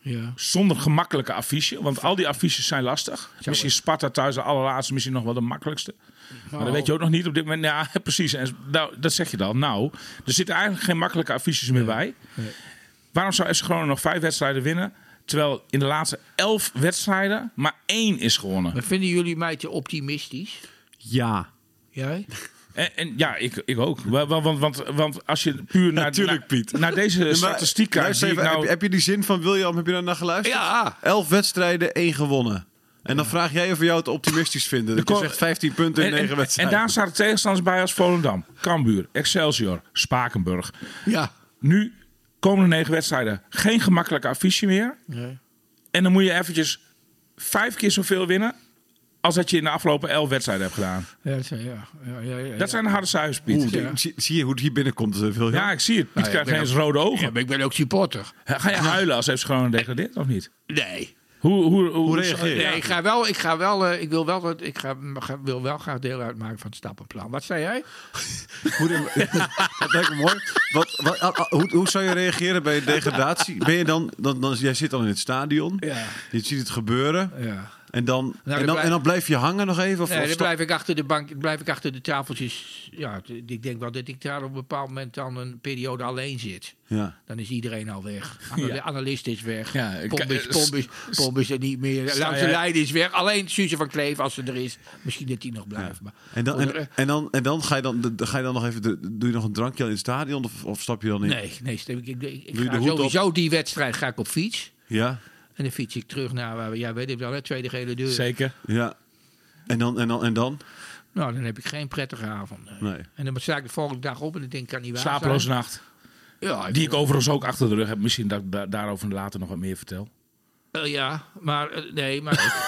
Ja. Zonder gemakkelijke affiche. Want al die affiches zijn lastig. Misschien Sparta thuis de allerlaatste. Misschien nog wel de makkelijkste. Maar dat weet je ook nog niet op dit moment. Ja, precies. En nou, dat zeg je dan. Nou, er zitten eigenlijk geen makkelijke affiches meer bij. Nee. Waarom zou F C Groningen nog vijf wedstrijden winnen? Terwijl in de laatste elf wedstrijden maar één is gewonnen. Maar vinden jullie mij te optimistisch? Ja. Jij? En, en ja, ik, ik ook. Want, want, want, want als je puur naar, Natuurlijk, naar, Piet. naar deze statistiek kijkt... Luister zie ik even, nou, heb, heb je die zin van William, heb je daar naar geluisterd? Ja. Elf wedstrijden, één gewonnen. En dan vraag jij of we jou het optimistisch vinden. Dat je ko- zegt vijftien punten in en, negen en, wedstrijden. en daar staan de tegenstanders bij als Volendam, Cambuur, Excelsior, Spakenburg. Ja. Nu, komende negen wedstrijden, geen gemakkelijke affiche meer. Nee. En dan moet je eventjes vijf keer zoveel winnen... als dat je in de afgelopen elf wedstrijden hebt gedaan. Ja, dat zijn, ja. Ja, ja, ja, Dat zijn de harde cijfers, Piet. Oeh, ja. zie, zie je hoe het hier binnenkomt, William? Ja, ik zie het. Piet Nou, ja, krijgt ik ben ineens rode ogen. Ja, maar ik ben ook supporter. Ga je huilen als F C Groningen degradeert, of niet? Nee. Hoe, hoe, hoe, Hoe reageer je? Nee, ik ga wel, ik ga wel, uh, ik wil wel, dat- ik ga, ga, wil wel graag deel uitmaken van het stappenplan. Wat zei jij? Hoe, dat lijkt me mooi. Wat, wat, ah, ah, hoe, hoe zou je reageren bij degradatie? Ben je dan, dan, dan, jij zit dan in het stadion. Ja. Je ziet het gebeuren. Ja. En dan, dan en, dan, blijf- en dan blijf je hangen nog even? Of, Nee, of dan stap- blijf ik achter de bank, blijf ik achter de tafeltjes. Ja, t- ik denk wel dat ik daar op een bepaald moment dan een periode alleen zit. Ja. Dan is iedereen al weg. Anal- Ja. Analist is weg. Ja, ik- Pomp is, eh, Pomp is, Pomp is er niet meer. sta Langs de jij- lijn is weg. Alleen Suze van Kleef, als ze er is. Misschien dat die nog blijft. Maar En dan, voor de en, en dan, en dan ga je dan, dan ga je dan nog even, de, doe je nog een drankje in het stadion of, of stap je dan in? Nee, nee stem ik, ik, ik, ik Doe je ga de hoed sowieso die wedstrijd ga ik op fiets. Ja, En dan fiets ik terug naar waar we, ja, weet ik wel, hè, tweede gele deur. Zeker. ja. En dan, en dan, en dan? Nou, dan heb ik geen prettige avond. Nee. Nee. En dan sta ik de volgende dag op en dan denk ik, kan niet waar Slapeloze zijn. nacht. Ja, Die ik overigens ook achter de rug heb. Misschien dat ik da- daarover later nog wat meer vertel. Uh, ja, maar uh, nee, maar...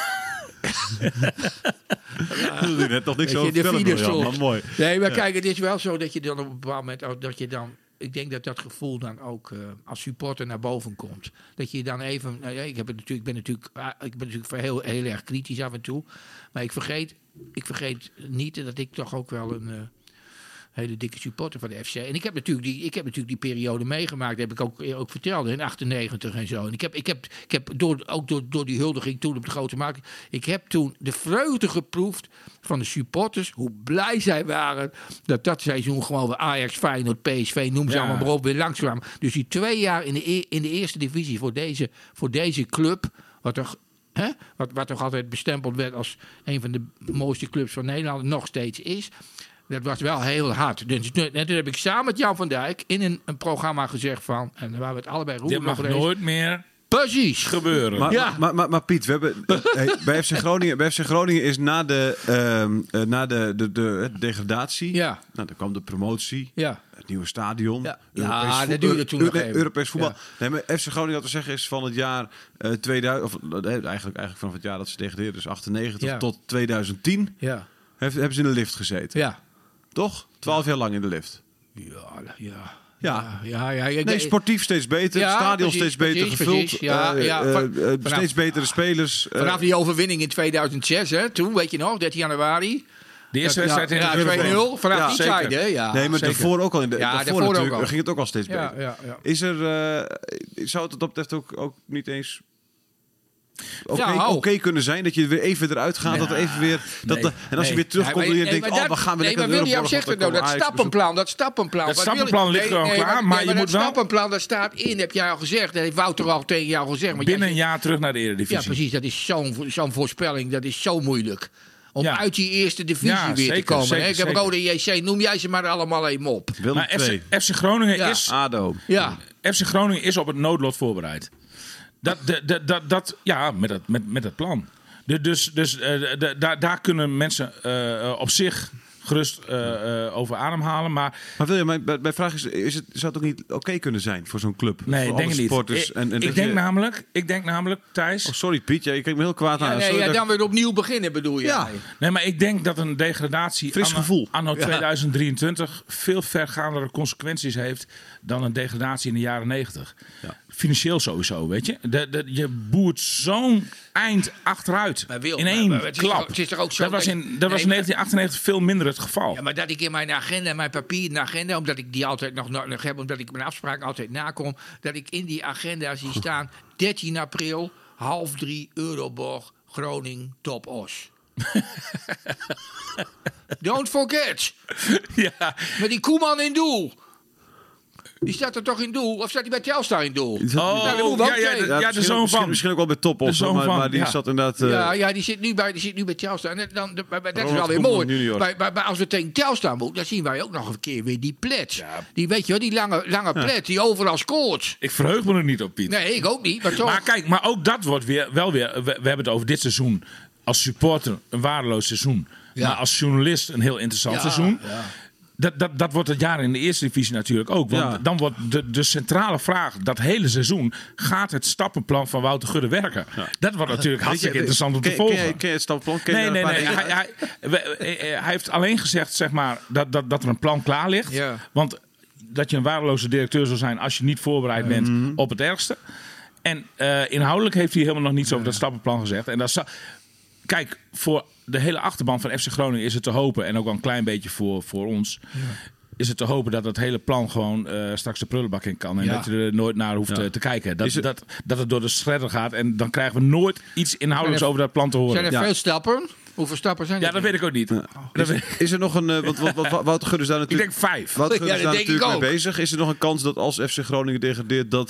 Daar wil je net nog niks Weet je, over de vertellen, feeders William. soms. Maar mooi. Nee, maar kijk, het is wel zo dat je dan op een bepaald moment... ook dat je dan, ik denk dat dat gevoel dan ook uh, als supporter naar boven komt. Dat je dan even... Nou ja, ik, heb het natuurlijk, ik ben natuurlijk, uh, ik ben natuurlijk heel, heel erg kritisch af en toe. Maar ik vergeet, ik vergeet niet dat ik toch ook wel een... Uh, hele dikke supporter van de F C. En ik heb natuurlijk die, ik heb natuurlijk die periode meegemaakt. Dat heb ik ook, ook verteld in achtennegentig en zo. En ik heb, ik heb, ik heb door, ook door, door die huldiging toen op de Grote Markt... Ik heb toen de vreugde geproefd van de supporters. Hoe blij zij waren dat dat seizoen gewoon weer Ajax, Feyenoord, P S V... noem ze Ja. allemaal maar op, weer langskwamen. Dus die twee jaar in de, e- in de eerste divisie voor deze, voor deze club... wat toch... Hè? Wat, wat toch altijd bestempeld werd als een van de mooiste clubs van Nederland... nog steeds is... Dat was wel heel hard. Dus toen, en toen heb ik samen met Jan van Dijk in een, een programma gezegd van... en daar waren we het allebei Dit roer mag over eens. nooit meer Precies. gebeuren. Maar, Ja. maar, maar, maar Piet, we hebben, hey, bij, F C Groningen, bij F C Groningen is na de, ehm, eh, na de, de, de, de degradatie... Ja. Nou, dan kwam de promotie, Ja. het nieuwe stadion. Ja. Europees Ja, voet- dat duurde toen Euro- nog even. Europees voetbal. Ja. Nee, maar F C Groningen, wat te zeggen is van het jaar uh, tweeduizend... of eh, eigenlijk, eigenlijk vanaf het jaar dat ze degradeerden, dus achtennegentig Ja. tot tweeduizend tien... Ja. Heeft, hebben ze in de lift gezeten. Ja. Toch? Twaalf jaar lang in de lift. Ja. Ja. Ja. Ja. Ja. Ik- Nee, sportief steeds beter. Ja, het stadion precies, steeds beter precies, gevuld. precies. Ja, eh, ja, eh, van- eh, vanaf- steeds betere spelers. eh, Vanaf die overwinning in tweeduizend zes, hè, toen, weet je nog, dertien januari. De eerste Ja, wedstrijd in ja, de Europese- twee nul. Vanaf Ja, die zeker. tijd, hè. Ja, nee, maar zeker. daarvoor ook al. In de, Ja, daarvoor daarvoor ook natuurlijk al. ging het ook al steeds Ja, beter. ja, ja. Is er, uh, zou het wat dat betreft ook, ook niet eens oké Ja, oh. oké kunnen zijn dat je weer even eruit gaat, dat er even weer dat nee, de- en als je nee. weer terugkomt Nee, en je maar- denkt, nee, oh, maar we gaan weer nee, lekker maar de William Euroborg, zegt dan het nou, komen dat Ajax stappenplan, dat stappenplan. Dat Wat stappenplan William- ligt gewoon nee, klaar, nee, maar nee, je moet dat wel- stappenplan, dat staat in, heb jij al gezegd. Dat heeft Wouter al tegen jou gezegd. Maar Binnen jij een zegt- jaar terug naar de Eredivisie. Ja, precies. Dat is zo'n zo'n voorspelling. Dat is zo moeilijk. Om Ja. uit die eerste divisie Ja, weer te zeker, komen. zeker, hè? Ik heb zeker. Rode J C. Noem jij ze maar allemaal even op. Willem Maar twee, F C, F C Groningen Ja. is ADO. Ja. F C Groningen is op het noodlot voorbereid. Dat, de, de, dat, dat, ja, met het, met, met het plan. De, dus dus uh, de, de, daar, daar kunnen mensen uh, op zich gerust uh, uh, over ademhalen. Maar Maar William, mijn, mijn vraag is, is het, zou het ook niet oké kunnen zijn voor zo'n club? nee, voor ik denk alle het niet. supporters Ik, en, en ik, dat denk je- namelijk, ik denk namelijk, Thijs... Oh, sorry Piet, ja, je kijkt me heel kwaad Ja, aan. nee, Sorry ja, dat- dan weer opnieuw beginnen bedoel je? Ja. Nee. Nee, maar ik denk dat een degradatie Fris anno, gevoel. anno Ja. tweeduizend drieëntwintig veel vergaandere consequenties heeft dan een degradatie in de jaren negentig. Ja. Financieel sowieso, weet je. De, de, je boert zo'n eind achteruit Maar Wil, in maar- één maar het is klap. toch- het is toch ook zo dat was dat- in, dat nee, was in maar- negentien achtennegentig veel minder het het geval. Ja, maar dat ik in mijn agenda, mijn papieren agenda, omdat ik die altijd nog nodig heb, omdat ik mijn afspraak altijd nakom, dat ik in die agenda zie staan dertien april, half drie, Euroborg, Groningen, Top Os. Don't forget. Ja. Met die Koeman in doel. Die staat er toch in doel? Of staat hij bij Telstar in doel? Oh, Nou, dat moet ook ja, ja, zijn. de, ja, de misschien, zoon misschien, van. misschien ook wel bij Topos, De zoon maar, van, maar die ja. zat inderdaad... Uh, Ja, ja die, zit nu bij, die zit nu bij Telstar. En dan, de, maar dat is Ronald wel weer Koeman mooi. junior. Maar, maar, maar als we tegen Telstar moeten, dan zien wij ook nog een keer weer die plet. Die, weet je wel, die lange, lange plet die overal scoort. Ik verheug me er niet op, Piet. Nee, ik ook niet, maar toch. Maar kijk, maar ook dat wordt weer, wel weer... We, we hebben het over dit seizoen als supporter een waardeloos seizoen. Ja. Maar als journalist een heel interessant Ja, seizoen. ja. Dat, dat, dat wordt het jaar in de eerste divisie natuurlijk ook. Want Ja. dan wordt de, de centrale vraag dat hele seizoen... gaat het stappenplan van Wouter Gudde werken? Dat wordt natuurlijk hartstikke Weet je, interessant om te ken, volgen. Ken je, ken je het stappenplan? Ken je Nee, daar nee, een nee. paar Hij, dingen? hij, we- eh, hij heeft alleen gezegd zeg maar, dat, dat, dat er een plan klaar ligt. Ja. Want dat je een waardeloze directeur zou zijn als je niet voorbereid bent op het ergste. En uh, inhoudelijk heeft hij helemaal nog niets over dat stappenplan gezegd. En dat zou- Kijk, voor de hele achterban van F C Groningen is het te hopen... en ook wel een klein beetje voor, voor ons... Ja. is het te hopen dat het hele plan gewoon uh, straks de prullenbak in kan. En Ja. dat je er nooit naar hoeft Ja. uh, te kijken. Dat Is het- dat, dat het door de shredder gaat. En dan krijgen we nooit iets inhoudelijks Zijn er- over dat plan te horen. Zijn er Ja. veel stappen? Hoeveel stappen zijn er? Ja, dat weet ik ook niet. Dat weet ik. Is er nog een... Uh, want, want, want Wouter Gudde is daar ik natuurlijk... denk vijf. Wouter Gudde Ja, is dat daar denk ik natuurlijk mee ook. bezig. Is er nog een kans dat als F C Groningen degradeert... dat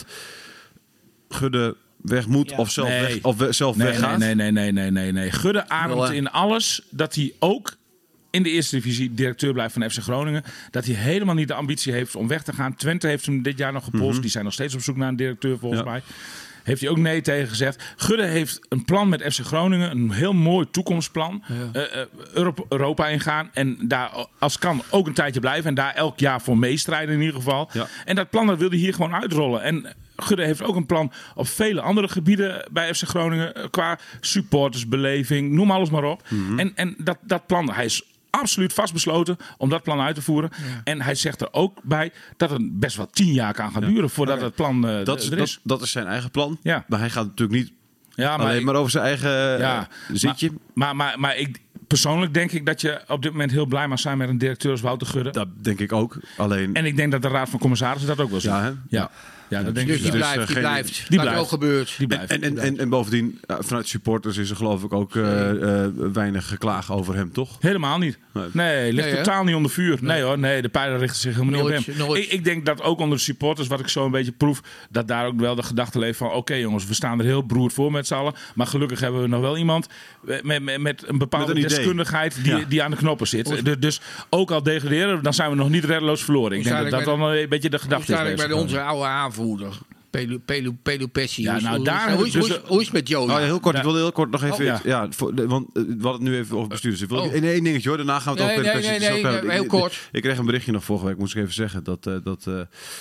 Gudde weg moet of zelf, Nee. weg, of we- zelf Nee, weggaat? nee, nee, nee, nee, nee, nee. Gudde ademt Wel, hè? in alles dat hij ook in de eerste divisie directeur blijft van F C Groningen. Dat hij helemaal niet de ambitie heeft om weg te gaan. Twente heeft hem dit jaar nog gepolst. Mhm. Die zijn nog steeds op zoek naar een directeur volgens Ja. mij. Heeft hij ook nee tegen gezegd. Gudde heeft een plan met F C Groningen. Een heel mooi toekomstplan. Ja. Uh, uh, Europa, Europa ingaan. En daar als kan ook een tijdje blijven. En daar elk jaar voor meestrijden in ieder geval. Ja. En dat plan dat wil hij hier gewoon uitrollen. En Gudde heeft ook een plan op vele andere gebieden bij F C Groningen. uh, Qua supportersbeleving. Noem alles maar op. Mhm. En, en dat, dat plan, hij is absoluut vastbesloten om dat plan uit te voeren. Ja. En hij zegt er ook bij dat het best wel tien jaar kan gaan duren voordat Oké. het plan uh, Dat is, er dat, is. dat is zijn eigen plan. Ja. Maar hij gaat natuurlijk niet Ja, alleen ik- maar over zijn eigen uh, Ja, zitje. Maar, maar, maar ik, persoonlijk denk ik dat je op dit moment heel blij mag zijn met een directeur als Wouter Gudde. Dat denk ik ook. Alleen... En ik denk dat de Raad van Commissarissen dat ook wel ziet. Ja, hè? Ja. Ja, dat denk Dus ik die wel. Dus, blijft, uh, die geen- blijft. die Wat blijft. ook gebeurt. Die blijft. En, en, en, en bovendien, uh, vanuit supporters is er geloof ik ook uh, uh, weinig geklaag over hem, toch? Helemaal niet. Nee. Nee, ligt Nee, hè? totaal niet onder vuur. Nee hoor, nee, de pijlen richten zich helemaal niet Nooit, op hem. nooit. Ik, ik denk dat ook onder de supporters, wat ik zo een beetje proef, dat daar ook wel de gedachte leeft van, oké jongens, we staan er heel beroerd voor met z'n allen. Maar gelukkig hebben we nog wel iemand met, met, met een bepaalde Met een idee. deskundigheid die, Ja. die aan de knoppen zit. Dus, dus ook al degraderen we, dan zijn we nog niet reddeloos verloren. Ik denk dat dat Waarschijnlijk dan een beetje de gedachte is. Waarschijnlijk bij bij onze oude aanvoerder. Pelu, Pelu, Pelu Pessi. Ja, Hoe is- nou, hoe, daar is- hoe, is- dus hoe, is- de- hoe is het met Jola? Oh ja, heel kort. Ja. Ik wilde heel kort nog even... Oh, ja. ja. voor de- want uh, we hadden het nu even over bestuurders. Wil ik Oh. één één dingetje hoor. Daarna gaan we het Nee, over nee, de nee, kwestie- nee, zo- nee, ik- heel ik- kort. Ik, ik kreeg een berichtje nog vorige week. Moest ik even zeggen dat... Uh, dat uh,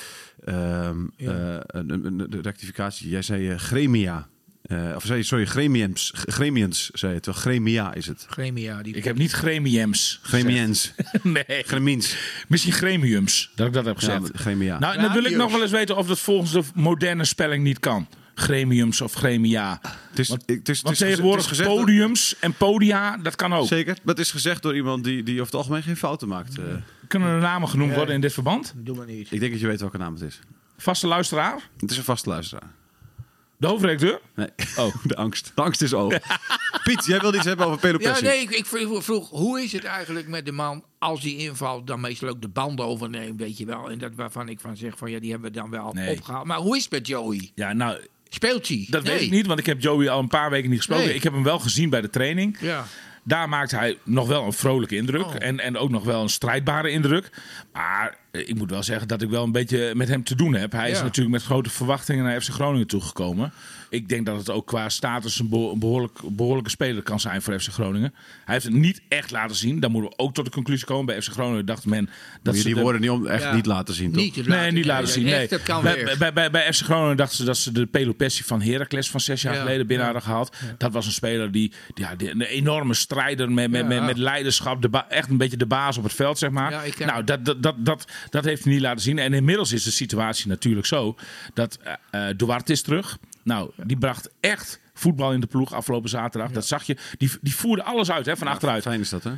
ehm, Ja. uh, een, een, een- de rectificatie. Jij zei uh, gremia. Uh, of zei je, sorry, gremiums. Gremiens zei je. Terwijl gremia is het. Gremia. Die Ik heb niet gremiums. Gremiens. gezegd. Nee, Gremiens. misschien gremiums, dat ik dat heb Ja, gezegd. gremia. Nou, dan wil ik Gramius. nog wel eens weten of dat volgens de moderne spelling niet kan. Gremiums of gremia. het is, want- ik- het is, Want het is, tegenwoordig het is gezegd door- podiums en podia, dat kan ook. Zeker. Maar het is gezegd door iemand die, die over het algemeen geen fouten maakt. Uh, Kunnen er namen genoemd worden in dit verband? Doe maar niet. ik denk dat je weet welke naam het is. Vaste luisteraar? Het is een vaste luisteraar. De hoofdredacteur? Nee. Oh. De angst. De angst is over. Piet, jij wilde iets hebben over Pelo Ja, Pessi. nee, ik, ik vroeg, vroeg, hoe is het eigenlijk met de man als die invalt, dan meestal ook de banden overneemt, weet je wel. En dat waarvan ik van zeg van ja, die hebben we dan wel Nee. opgehaald. Maar hoe is het met Joey? Ja, nou, Speelt hij? dat Nee. weet ik niet, want ik heb Joey al een paar weken niet gesproken. Nee. Ik heb hem wel gezien bij de training. Ja. Daar maakt hij nog wel een vrolijke indruk. Oh. En, en ook nog wel een strijdbare indruk. Maar eh, ik moet wel zeggen dat ik wel een beetje met hem te doen heb. Hij is Ja. natuurlijk met grote verwachtingen naar F C Groningen toegekomen. Ik denk dat het ook qua status een beho- een behoorlijk, behoorlijke speler kan zijn voor F C Groningen. Hij heeft het niet echt laten zien. Dan moeten we ook tot de conclusie komen. Bij F C Groningen dacht men dat Moet je ze die de- woorden niet, om, echt Ja. niet laten zien, toch? Niet te Nee, niet laten zien. Nee. Echt, dat kan bij, weer. bij, bij, bij F C Groningen dachten ze dat ze de Pelo Pessi van Heracles van zes jaar Ja. geleden binnen Ja. hadden gehaald. Dat was een speler die, die, ja, die een enorme strijder met, met, Ja. met, met leiderschap. De ba- echt een beetje de baas op het veld, zeg maar. Ja, ik ken nou, dat, dat, dat, dat, dat heeft hij niet laten zien. En inmiddels is de situatie natuurlijk zo dat uh, Duarte is terug. Nou, die bracht echt voetbal in de ploeg afgelopen zaterdag. Dat zag je. Die, die voerde alles uit hè, van achteruit. Fijn is dat, hè? Ja,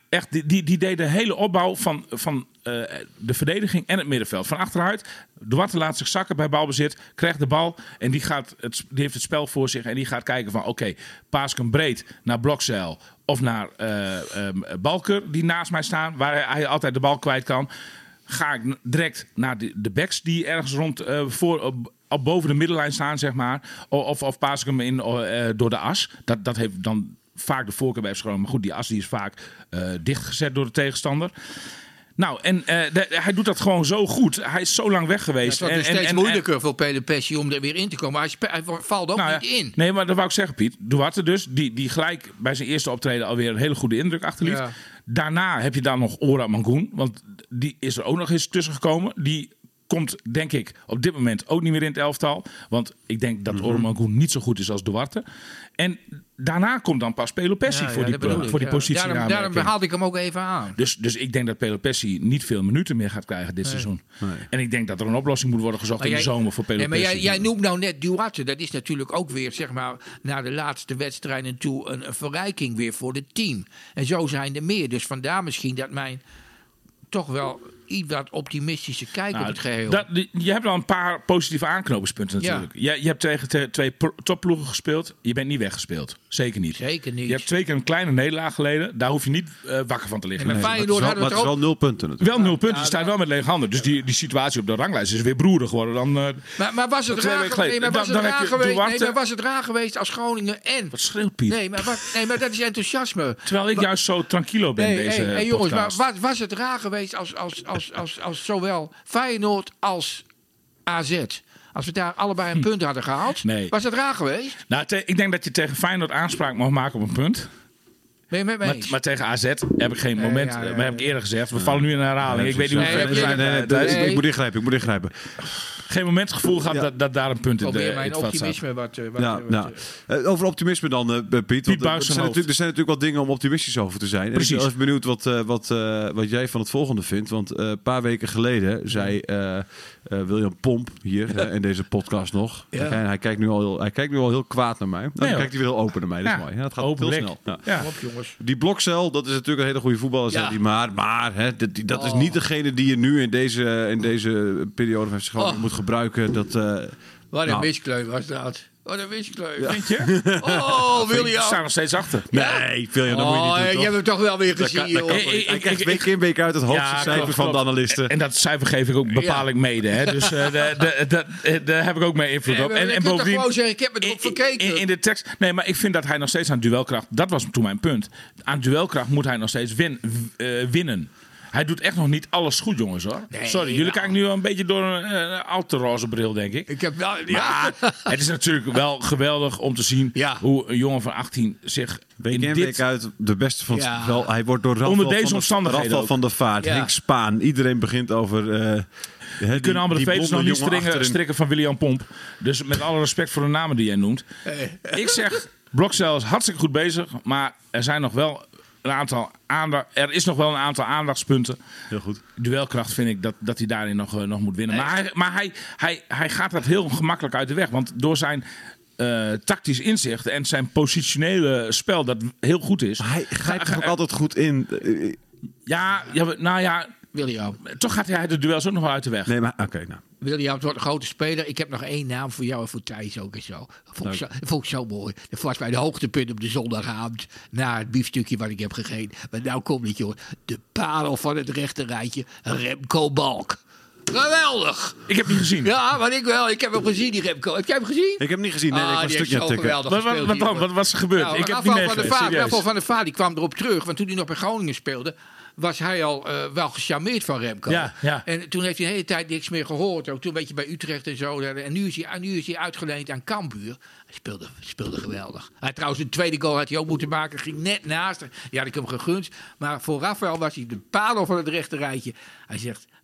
echt, die, die, die deed de hele opbouw van, van uh, de verdediging en het middenveld. Van achteruit, Duarte laat zich zakken bij balbezit, krijgt de bal en die, gaat het, die heeft het spel voor zich en die gaat kijken van oké, okay, paas ik hem breed naar Blokzeil of naar uh, um, Balker die naast mij staan, waar hij, hij altijd de bal kwijt kan. Ga ik direct naar de, de backs die ergens rond uh, voor, op, op boven de middenlijn staan, zeg maar. Of, of paas ik hem in uh, door de as. Dat, dat heeft dan vaak de voorkeur bij F C Groningen. Maar goed, die as die is vaak uh, dichtgezet door de tegenstander. Nou, en uh, de, hij doet dat gewoon zo goed. Hij is zo lang weg geweest. Ja, het wordt en, steeds en, moeilijker en, voor Pelopessi om er weer in te komen. Hij, spe- hij valt ook nou niet ja, in. Nee, maar dat wou ik zeggen, Piet. Duarte dus, die, die gelijk bij zijn eerste optreden alweer een hele goede indruk achterliet. Ja. Daarna heb je dan nog Ora Mangoen. Want die is er ook nog eens tussen gekomen. Die komt, denk ik, op dit moment ook niet meer in het elftal. Want ik denk dat mm-hmm. Ora Mangoen niet zo goed is als Duarte. En daarna komt dan pas Pelopessi Ja, ja, voor die, dat bedoel ik, voor die ja. positie. Daarom, daarom haalde ik hem ook even aan. Dus, dus ik denk dat Pelopessi niet veel minuten meer gaat krijgen dit Nee. seizoen. Nee. En ik denk dat er een oplossing moet worden gezocht Maar in jij- de zomer voor Nee, Pelopessi. maar jij, jij noemt nou net Duarte. Dat is natuurlijk ook weer, zeg maar, naar de laatste wedstrijden toe een, een verrijking weer voor het team. En zo zijn er meer. Dus vandaar misschien dat mijn toch wel iets wat optimistische kijk Nou, op het geheel. Dat, die- je hebt al een paar positieve aanknopingspunten natuurlijk. Je, je hebt tegen te- twee pro- topploegen gespeeld. Je bent niet weggespeeld. Zeker niet. Zeker niet. Je hebt twee keer een kleine nederlaag geleden. Daar hoef je niet uh, wakker van te liggen. Nee, maar Maar het Feyenoord is wel, hadden maar we het het is ook... wel nul punten natuurlijk. Wel nul punten. Ja, je staat nou- wel met lege handen. Dus die, die situatie op de ranglijst is weer broerder geworden dan... Uh, Maar, maar was het Twee raar, weken ge- nee, geleden. maar was Dan- het dan raar heb je geweest? Duarte- Nee, maar was het raar geweest als Groningen en... wat schreeuwt Piet? Nee, maar, wat, nee, maar dat is enthousiasme. Terwijl ik juist zo tranquilo ben Nee, deze hey, hey, jongens, maar podcast. wat, was het raar geweest als, als, als, als, als zowel Feyenoord als A Z... Als we daar allebei een punt hadden gehaald, Nee. was het raar geweest? Nou, te- ik denk dat je tegen Feyenoord aanspraak mag maken op een punt. Ben je met me Maar, eens? maar tegen A Z heb ik geen moment. ja, ja, Maar heb ik eerder gezegd. We vallen nu in een herhaling. Ik weet niet Nee, hoe heb ver je- we zijn. Nee, nee, eh, nee, thuis. nee. ik moet ingrijpen, ik moet ingrijpen. Geen moment het gevoel gehad Ja. dat, dat daar een punt in de Probeer in mijn het vat staat. optimisme wat... eh, wat, Ja, wat, nou, eh, eh, over optimisme dan, eh, Piet. Want, Piet er, Buijs zijn zijn natuurlijk, er zijn natuurlijk wat dingen om optimistisch over te zijn. En Precies. ik ben even benieuwd wat, eh, wat, eh, wat jij van het volgende vindt. Want eh, een paar weken geleden zei eh, eh, William Pomp hier eh, in deze podcast nog. Ja. En hij, kijkt nu al heel, hij kijkt nu al heel kwaad naar mij. Nou, dan hoor. kijkt hij weer heel open naar mij. Dat is Ja, mooi. Ja, dat gaat open heel blik. snel. Ja. Ja. Kom op, jongens. Die Blokzeil, dat is natuurlijk een hele goede voetballer. Ja. Zegt hij, maar maar hè, dat, die- dat is Oh. niet degene die je nu in deze, in deze periode van F C Groningen Oh. moet gebruiken. Dat, eh, Wat een Nou. miskleur was dat. Wat een miskleur. Vind je? Oh, Ik William. sta nog steeds achter. nee, veel dat moet je niet Oh, doen, je toch? hebt hem toch wel weer Dat gezien, kan- dat joh. kan- Ik- ik- Hij ik- krijgt ik- week in week uit het hoogste Ja, cijfer klopt, van de klopt. analisten. En dat cijfer geef ik ook bepaal ik mede. Hè. Dus eh, de- de- de- de- daar heb ik ook mee invloed Nee, op. maar En, je en kunt toch bovendien... gewoon zeggen, ik heb het erop verkeken. In, in de tekst. Nee, maar ik vind dat hij nog steeds aan duelkracht. Dat was toen mijn punt. Aan duelkracht moet hij nog steeds win, uh, winnen. Hij doet echt nog niet alles goed, jongens hoor. Nee, Sorry, jullie nou. kijken nu wel een beetje door een uh, al te roze bril, denk ik. Ik heb wel... Maar het is natuurlijk wel geweldig om te zien Ja. hoe een jongen van achttien zich Week in in, dit... week uit de beste van het Ja. spel. Hij wordt door Rafal Onder deze van de- omstandigheden Rafal ook. van der Vaart, Ja. Henk Spaan. Iedereen begint over... uh, Die kunnen allemaal de veters nog niet strikken, strikken van William Pomp. Dus met alle respect voor de namen die jij noemt. Ik zeg, Blokzeil is hartstikke goed bezig. Maar er zijn nog wel een aantal aandacht, er is nog wel een aantal aandachtspunten. Heel goed. Duelkracht vind ik dat, dat hij daarin nog, uh, nog moet winnen. Maar, hij, maar hij, hij, hij gaat dat heel gemakkelijk uit de weg. Want door zijn uh, tactisch inzicht en zijn positionele spel dat heel goed is. Hij grijpt er ook altijd goed in. Uh, Ja, ja, nou ja, William. toch gaat hij de duels ook nog wel uit de weg. Nee, maar oké, okay, nou. William, het wordt een grote speler. Ik heb nog één naam voor jou en voor Thijs ook en zo. Dat vond ik zo, dat vond ik zo mooi. Dat was bij de hoogtepunt op de zondagavond. Na het biefstukje wat ik heb gegeten. Maar nou komt het, joh. De parel van het rechterrijtje. Remco Balk. Geweldig! Ik heb niet gezien. Ja, maar ik wel. Ik heb hem gezien, die Remco. Heb jij hem gezien? Ik heb hem niet gezien. Nee, nee, Ah, ik was die een stukje aan heeft het zo tikken. geweldig Wat, wat, gespeeld, wat, die wat was er gebeurd? Nou, ik heb Rafael niet van der meegekregen, Vaart, serieus. Rafael van der Vaart die kwam erop terug. Want toen hij nog bij Groningen speelde, was hij al uh, wel gecharmeerd van Remco. Ja, ja. En toen heeft hij de hele tijd niks meer gehoord. Ook toen een beetje bij Utrecht en zo. En nu is hij, nu is hij uitgeleend aan Cambuur. Hij speelde, speelde geweldig. Hij trouwens een tweede goal had hij ook moeten maken. Ging net naast. Die had ik hem gegund. Maar voor Rafael was hij de parel van het rechterrijtje. Hij zegt,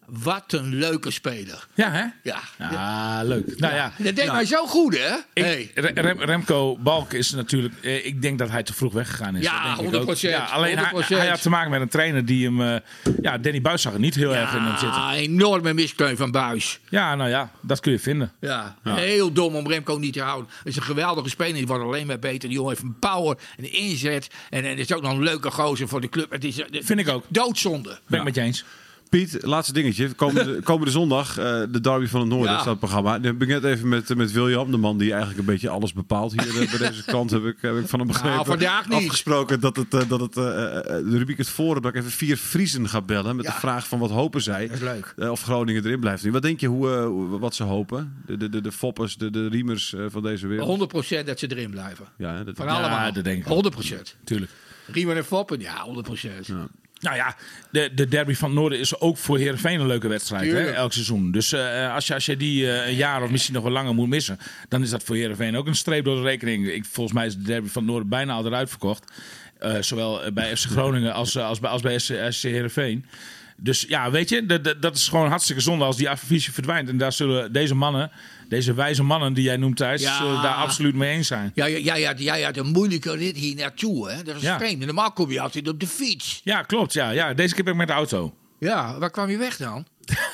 Wat een leuke speler. Ja, hè? Ja. Ja, leuk. Nou ja. Dat deed Nou, mij zo goed, hè? ik- Hey. Rem- Remco Balk is natuurlijk... Eh, ik denk dat hij te vroeg weggegaan is. Ja, Dat denk ik ook. honderd procent, Ja, alleen honderd hij, procent. hij had te maken met een trainer die hem... eh, ja, Danny Buis zag er niet heel erg in hem zitten. Ah, enorme miskleun van Buis. Ja, nou ja, dat kun je vinden. Ja, heel dom om Remco niet te houden. Het is een geweldige speler, die wordt alleen maar beter. Die jongen heeft een power, een inzet. En, en het is ook nog een leuke gozer voor de club. Het is, het, Vind ik ook. Doodzonde. Ben ik Ja. met je eens. Piet, laatste dingetje. Komende, komende zondag, uh, de derby van het Noorden, Ja. staat het programma. Dan ben ik net even met, met William, de man die eigenlijk een beetje alles bepaalt hier uh, bij deze kant, heb ik, heb ik van hem begrepen. Nou, vandaag niet. Afgesproken dat het, uh, dat het uh, uh, de rubriek het Forum, dat ik even vier Friezen ga bellen met Ja. de vraag van wat hopen zij. Dat is leuk. Uh, of Groningen erin blijft nu. Wat denk je hoe, uh, hoe- wat ze hopen? De, de, de, de foppers, de, de riemers uh, van deze wereld? honderd procent dat ze erin blijven. Ja, hè, dat, Van Ja, allemaal. dat denk ik ook. honderd procent. Tuurlijk. Riemen en Foppen, ja, honderd procent. Ja. Nou ja, de, de derby van het Noorden is ook voor Heerenveen een leuke wedstrijd, hè, Tuurlijk. elk seizoen. Dus uh, als, je, als je die uh, een jaar of misschien nog wel langer moet missen, dan is dat voor Heerenveen ook een streep door de rekening. Ik, volgens mij is de derby van het Noorden bijna al eruit verkocht. Uh, zowel bij F C Groningen als, als, bij, als bij S C Heerenveen. Dus ja, weet je, dat, dat- dat is gewoon hartstikke zonde als die affiche verdwijnt. En daar zullen deze mannen, deze wijze mannen die jij noemt, Thijs, Ja. zullen daar absoluut mee eens zijn. Ja, ja, ja, ja, jij had een moeilijke rit hier naartoe, hè? Dat is Ja. vreemd. Normaal kom je altijd op de fiets. Ja, klopt. Ja, ja. Deze keer ben ik met de auto. Ja, waar kwam je weg dan?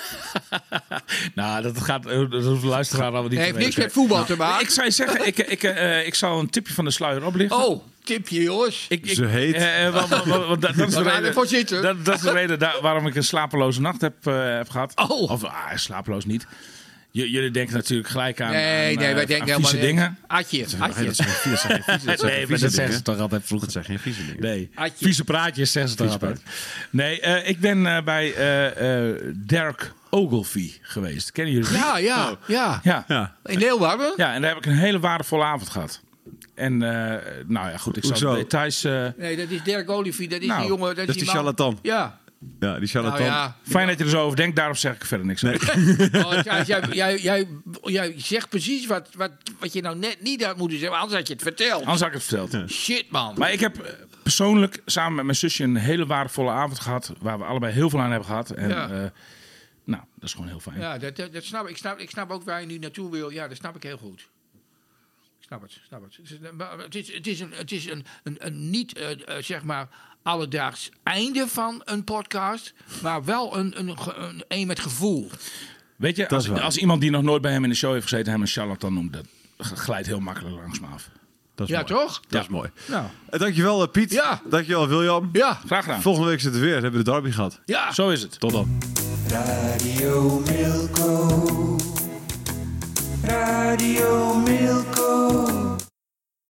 Nou, dat gaat. Dat hoeft de luisteraar allemaal niet Het te heeft niks weten. met voetbal te maken. Ik zou je zeggen, ik, ik, eh, ik zal een tipje van de sluier oplichten. Oh, tipje, jongens. Ik, ik, Ze heet. eh, eh, want- want- want- want dat, dat is de We gaan reden, ervoor zitten. Dat, dat is de reden daar- waarom ik een slapeloze nacht heb, eh, heb gehad. Oh. Of ah, slapeloos niet. J- jullie denken natuurlijk gelijk aan. Nee, aan, nee, eh, wij aan denken vieze helemaal dingen. Atje, Nee, atje. dat zijn geen- dat zijn geen vieze- dat zijn Nee, geen maar vieze dat zeggen dingen. ze toch altijd vroeger. Dat zijn geen vieze dingen. Nee, Atje. vieze praatjes zeggen ze toch Vieze altijd. Nee, eh, ik ben eh, bij eh, eh, Derek Ogilvie geweest. Kennen jullie die? Ja, ja, ja. Ja. Ja. In Leeuwarden? Ja, en daar heb ik een hele waardevolle avond gehad. En eh, nou ja, goed, ik zal Hoezo? de details... eh, Nee, dat is Dirk Olivier. Dat is Nou, die jongen. Dat, Dat is die die man- charlatan. Ja. Ja, die charlatan. Nou ja. Fijn dat je er zo over denkt, daarom zeg ik verder niks over. Oh, Thijs, jij, jij, jij, jij zegt precies wat, wat, wat je nou net niet had moeten zeggen. Anders had je het verteld. Anders had ik het verteld. Shit, man. Maar ik heb eh, persoonlijk samen met mijn zusje een hele waardevolle avond gehad. Waar we allebei heel veel aan hebben gehad. En Ja. eh, nou, dat is gewoon heel fijn. Ja, dat, dat, dat snap ik. Ik snap, ik snap ook waar je nu naartoe wil. Ja, dat snap ik heel goed. Ik snap het, snap het. Het is, een- maar het is, het is, een, het is een, een, een niet, eh, eh, zeg maar, alledaags einde van een podcast. Maar wel een, een, ge- een, een met gevoel. Weet je, is als, waar. als iemand die nog nooit bij hem in de show heeft gezeten hem een charlatan noemt, dat glijdt heel makkelijk langs me af. Dat is Ja, mooi. toch? Dat is mooi. Nou, Uh, dankjewel uh, Piet. Ja. Dankjewel William. ja. Graag gedaan. Volgende week zitten we weer. Dan hebben we de derby gehad. Ja. Zo is het. Tot dan. Radio Milko. Radio